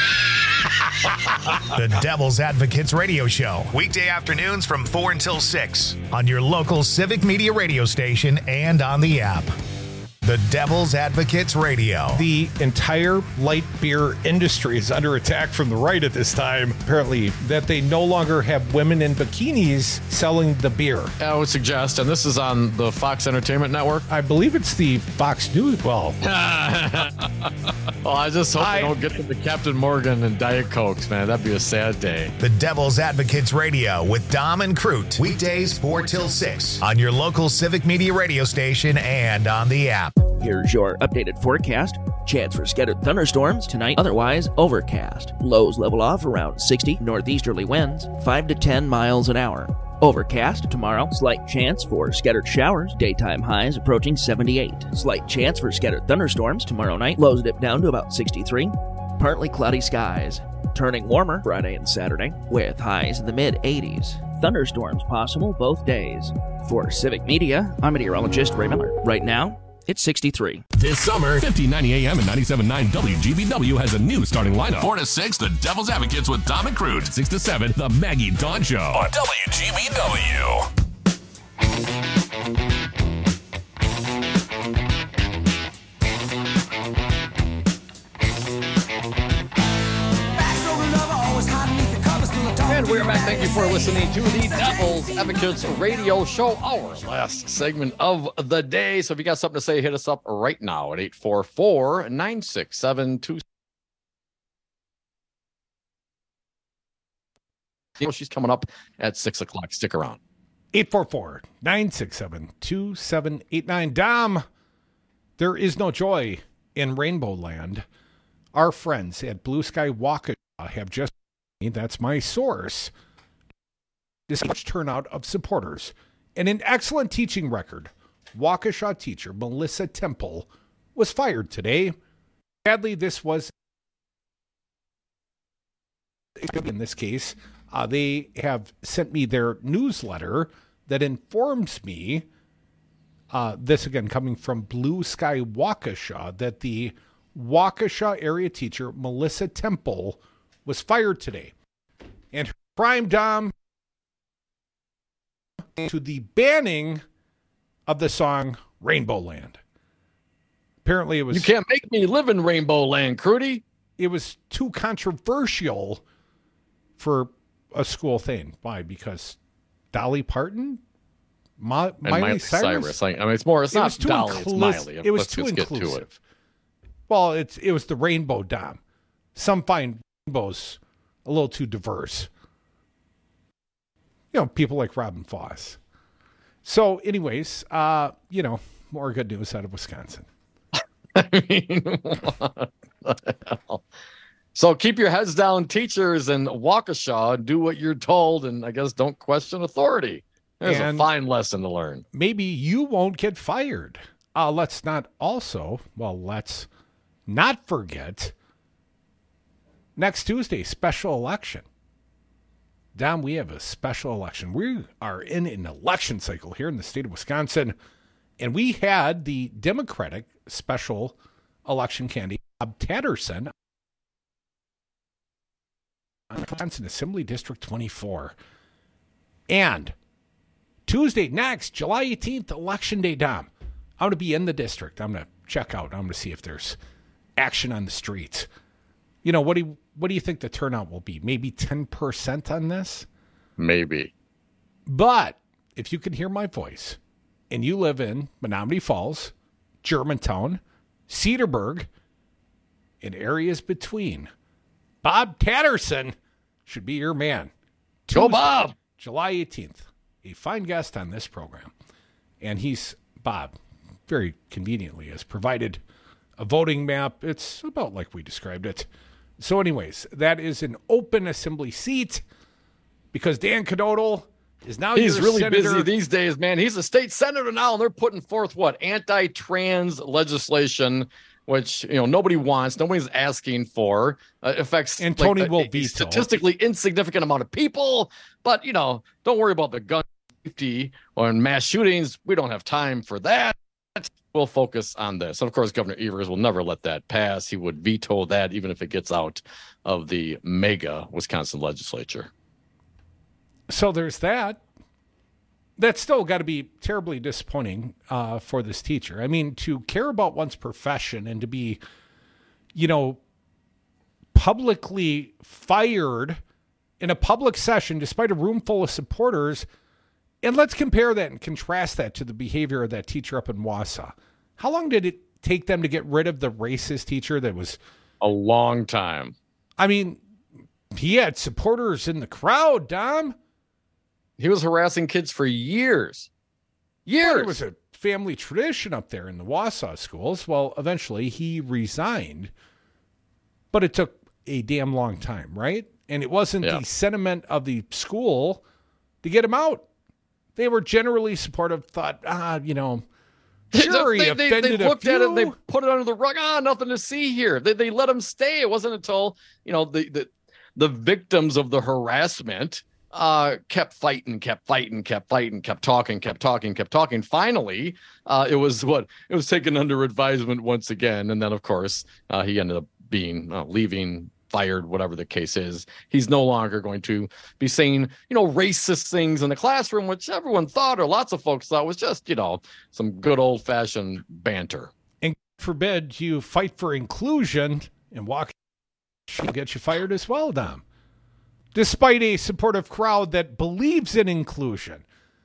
Speaker 1: The Devil's Advocates radio show. Weekday afternoons from four until six on your local Civic Media radio station and on the app. The Devil's Advocates Radio.
Speaker 14: The entire light beer industry is under attack from the right at this time, apparently, that they no longer have women in bikinis selling the beer.
Speaker 15: I would suggest, and this is on the Fox Entertainment Network.
Speaker 14: I believe it's the Fox News. Well,
Speaker 15: well I just hope I don't get to the Captain Morgan and Diet Cokes, man. That'd be a sad day.
Speaker 1: The Devil's Advocates Radio with Dom and Crute. Weekdays four till six on your local Civic Media radio station and on the app.
Speaker 19: Here's your updated forecast. Chance for scattered thunderstorms tonight, otherwise overcast. Lows level off around sixty, northeasterly winds, five to ten miles an hour. Overcast tomorrow, slight chance for scattered showers, daytime highs approaching seventy-eight. Slight chance for scattered thunderstorms tomorrow night, lows dip down to about sixty-three. Partly cloudy skies, turning warmer Friday and Saturday, with highs in the mid eighties. Thunderstorms possible both days. For Civic Media, I'm meteorologist Ray Miller. Right now, it's sixty-three.
Speaker 2: This summer, fifteen ninety A M and ninety-seven point nine W G B W has a new starting lineup. four to six, The Devil's Advocates with Dom and Crute. six to seven, The Maggie Dawn Show on W G B W.
Speaker 15: And we're back. Thank you for listening to the Devil's Advocates Radio Show, our last segment of the day. So if you got something to say, hit us up right now at eight four four, nine six seven, two. She's coming up at six o'clock. Stick around.
Speaker 14: eight four four, nine six seven, two seven eight nine. Dom, there is no joy in Rainbow Land. Our friends at Blue Sky Waukesha have just, that's my source, this much turnout of supporters and an excellent teaching record. Waukesha teacher Melissa Temple was fired today. Sadly, this was, in this case, uh, they have sent me their newsletter that informs me, uh, this again coming from Blue Sky Waukesha, that the Waukesha area teacher Melissa Temple was fired today. And her crime, Dom, to the banning of the song Rainbow Land. Apparently it was...
Speaker 15: You can't make me live in Rainbow Land, Crudy.
Speaker 14: It was too controversial for a school thing. Why? Because Dolly Parton? Ma-
Speaker 15: and
Speaker 14: Miley,
Speaker 15: Miley
Speaker 14: Cyrus?
Speaker 15: Cyrus. Like, I mean, it's more, it's
Speaker 14: it
Speaker 15: not Dolly,
Speaker 14: inclus-
Speaker 15: it's Miley.
Speaker 14: It was
Speaker 15: Let's
Speaker 14: too
Speaker 15: just
Speaker 14: inclusive.
Speaker 15: Get to it.
Speaker 14: Well, it's, it was the rainbow, Dom. Some find rainbows a little too diverse. You know, people like Robin Foss. So, anyways, uh, you know, more good news out of Wisconsin.
Speaker 15: I mean, what the hell? So keep your heads down, teachers in Waukesha. Do what you're told, and I guess don't question authority. There's and a fine lesson to learn.
Speaker 14: Maybe you won't get fired. Uh, let's not also, well, let's not forget next Tuesday, special election. Dom, we have a special election. We are in an election cycle here in the state of Wisconsin, and we had the Democratic special election candidate, Bob Tatterson, on Wisconsin Assembly District twenty-four. And Tuesday next, July eighteenth, Election Day, Dom. I'm going to be in the district. I'm going to check out. I'm going to see if there's action on the streets. You know, what do you, what do you think the turnout will be? Maybe ten percent on this?
Speaker 15: Maybe.
Speaker 14: But if you can hear my voice and you live in Menominee Falls, Germantown, Cedarburg, and areas between, Bob Tatterson should be your man.
Speaker 15: Go Bob!
Speaker 14: July eighteenth. A fine guest on this program. And he's, Bob, very conveniently has provided a voting map. It's about like we described it. So anyways, that is an open assembly seat because Dan Knodel is now
Speaker 15: He's
Speaker 14: your
Speaker 15: really
Speaker 14: senator.
Speaker 15: busy these days, man. He's a state senator now, and they're putting forth what? Anti-trans legislation, which, you know, nobody wants, nobody's asking for. Uh, affects
Speaker 14: and Tony
Speaker 15: like,
Speaker 14: will
Speaker 15: a,
Speaker 14: veto.
Speaker 15: a statistically insignificant amount of people. But, you know, don't worry about the gun safety or mass shootings. We don't have time for that. We'll focus on this. And of course, Governor Evers will never let that pass. He would veto that even if it gets out of the mega Wisconsin legislature.
Speaker 14: So there's that. that's still got to be terribly disappointing uh, for this teacher. I mean, to care about one's profession and to be, you know, publicly fired in a public session despite a room full of supporters. And let's compare that and contrast that to the behavior of that teacher up in Wausau. How long did it take them to get rid of the racist teacher that was...
Speaker 15: A long time.
Speaker 14: I mean, he had supporters in the crowd, Dom.
Speaker 15: He was harassing kids for years. Years.
Speaker 14: Well, it was a family tradition up there in the Wausau schools. Well, eventually he resigned, but it took a damn long time, right? And it wasn't yeah. the sentiment of the school to get him out. They were generally supportive, thought, ah, you know, sure,
Speaker 15: they,
Speaker 14: he
Speaker 15: they,
Speaker 14: offended
Speaker 15: they looked
Speaker 14: a few.
Speaker 15: at it, they put it under the rug. Ah, nothing to see here. They, they let him stay. It wasn't until, you know, the, the, the victims of the harassment uh, kept fighting, kept fighting, kept fighting, kept talking, kept talking, kept talking. Finally, uh, it was what? It was taken under advisement once again. And then, of course, uh, he ended up being, uh, leaving, fired, whatever the case is. He's no longer going to be saying, you know, racist things in the classroom, which everyone thought, or lots of folks thought, was just, you know, some good old-fashioned banter.
Speaker 14: And forbid you fight for inclusion and walk will get you fired as well, Dom. Despite a supportive crowd that believes in inclusion.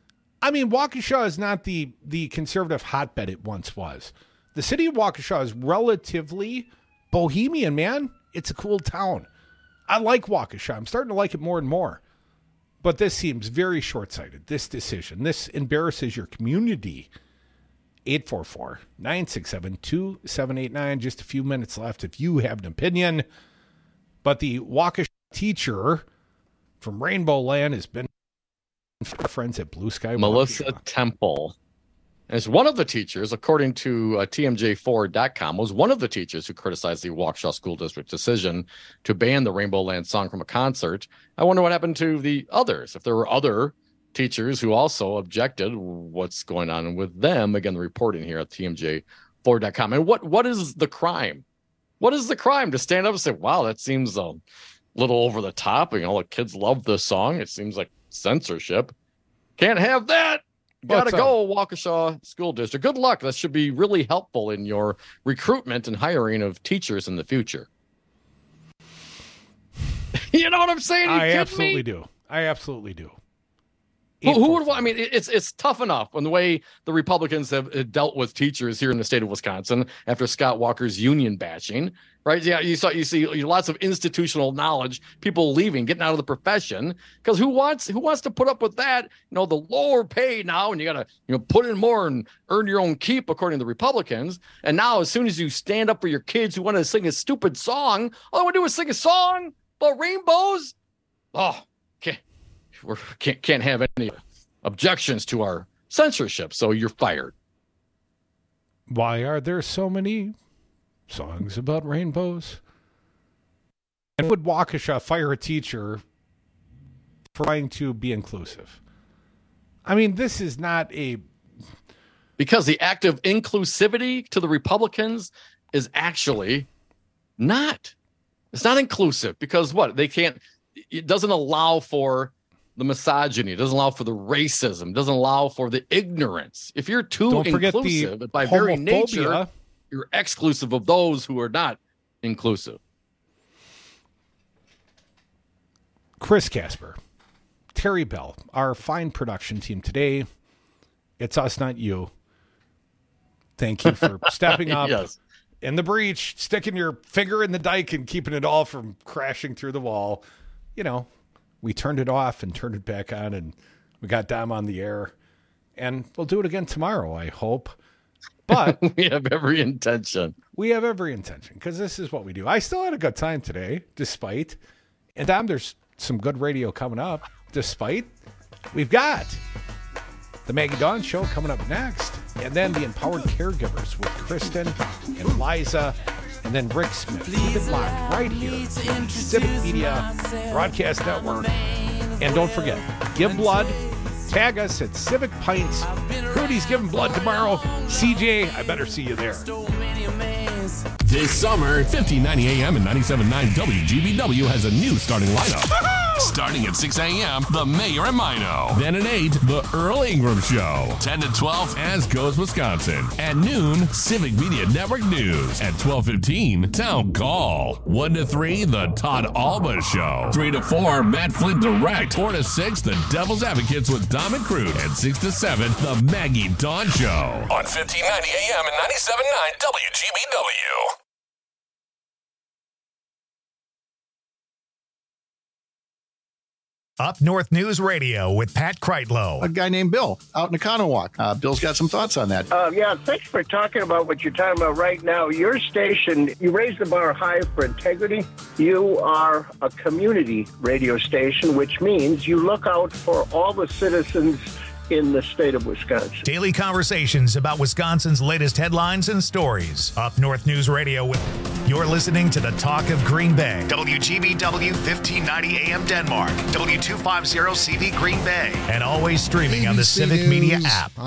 Speaker 14: I mean, Waukesha is not the, the conservative hotbed it once was. The city of Waukesha is relatively bohemian, man. It's a cool town. I like Waukesha. I'm starting to like it more and more. But this seems very short-sighted, this decision. This embarrasses your community. eight four four, nine six seven, two seven eight nine. Just a few minutes left if you have an opinion. But the Waukesha teacher from Rainbow Land has been friends at Blue Sky
Speaker 15: Melissa
Speaker 14: Waukesha.
Speaker 15: Temple. As one of the teachers, according to uh, T M J four dot com, was one of the teachers who criticized the Waukesha School District decision to ban the Rainbow Land song from a concert. I wonder what happened to the others. If there were other teachers who also objected, what's going on with them? Again, the reporting here at T M J four dot com. And what what is the crime? What is the crime to stand up and say, wow, that seems a little over the top. You know, the kids love this song. It seems like censorship. Can't have that. Gotta go, Waukesha School District. Good luck. That should be really helpful in your recruitment and hiring of teachers in the future. You know what I'm saying?
Speaker 14: I absolutely me? do. I absolutely do.
Speaker 15: Who, who would? I mean, it's it's tough enough on the way the Republicans have dealt with teachers here in the state of Wisconsin after Scott Walker's union bashing, right? Yeah, you saw you see lots of institutional knowledge, people leaving, getting out of the profession, because who wants who wants to put up with that? You know, the lower pay now, and you got to you know put in more and earn your own keep, according to the Republicans. And now, as soon as you stand up for your kids who want to sing a stupid song, all they want to do is sing a song about rainbows. Oh, can't we can't can't have any objections to our censorship, so you're fired.
Speaker 14: Why are there so many songs about rainbows? And would Waukesha fire a teacher trying to be inclusive? I mean, this is not a...
Speaker 15: Because the act of inclusivity to the Republicans is actually not. It's not inclusive because what? They can't... It doesn't allow for the misogyny. It doesn't allow for the racism. It doesn't allow for the ignorance. If you're too
Speaker 14: Don't
Speaker 15: inclusive,
Speaker 14: the
Speaker 15: by
Speaker 14: homophobia.
Speaker 15: very nature, you're exclusive of those who are not inclusive.
Speaker 14: Chris Casper, Terry Bell, our fine production team today. It's us, not you. Thank you for stepping up
Speaker 15: yes.
Speaker 14: in the breach, sticking your finger in the dike and keeping it all from crashing through the wall. You know, we turned it off and turned it back on, and we got Dom on the air. And we'll do it again tomorrow, I hope. But
Speaker 15: we have every intention.
Speaker 14: We have every intention, because this is what we do. I still had a good time today, despite. And Dom, there's some good radio coming up, despite. We've got the Maggie Dawn Show coming up next. And then the Empowered Caregivers with Kristen and Liza. And then Rick Smith. Keep it locked right here. Civic Media Broadcast Network. And don't forget, give blood. Tag us at Civic Pints. Rudy's giving blood tomorrow. C J, I better see you there.
Speaker 2: This summer, fifteen ninety A M and ninety-seven point nine W G B W has a new starting lineup. Starting at six a.m., The Mayor and Mino. Then at eight, The Earl Ingram Show. ten to twelve, As Goes Wisconsin. At noon, Civic Media Network News. At twelve fifteen, Town Call. one to three, The Todd Alba Show. three to four, Matt Flint Direct. four to six, The Devil's Advocates with Dom and Crute. And six to seven, The Maggie Dawn Show. On fifteen ninety A M and ninety-seven point nine W G B W.
Speaker 1: Up North News Radio with Pat Kreitlow.
Speaker 17: A guy named Bill out in Economowoc. Uh, Bill's got some thoughts on that.
Speaker 5: Uh, yeah, thanks for talking about what you're talking about right now. Your station, you raise the bar high for integrity. You are a community radio station, which means you look out for all the citizens in the state of Wisconsin.
Speaker 1: Daily conversations about Wisconsin's latest headlines and stories. Up North News Radio with you're listening to the Talk of Green Bay. W G B W fifteen ninety A M Denmark. W two fifty C V Green Bay. And always streaming on the Civic Media app.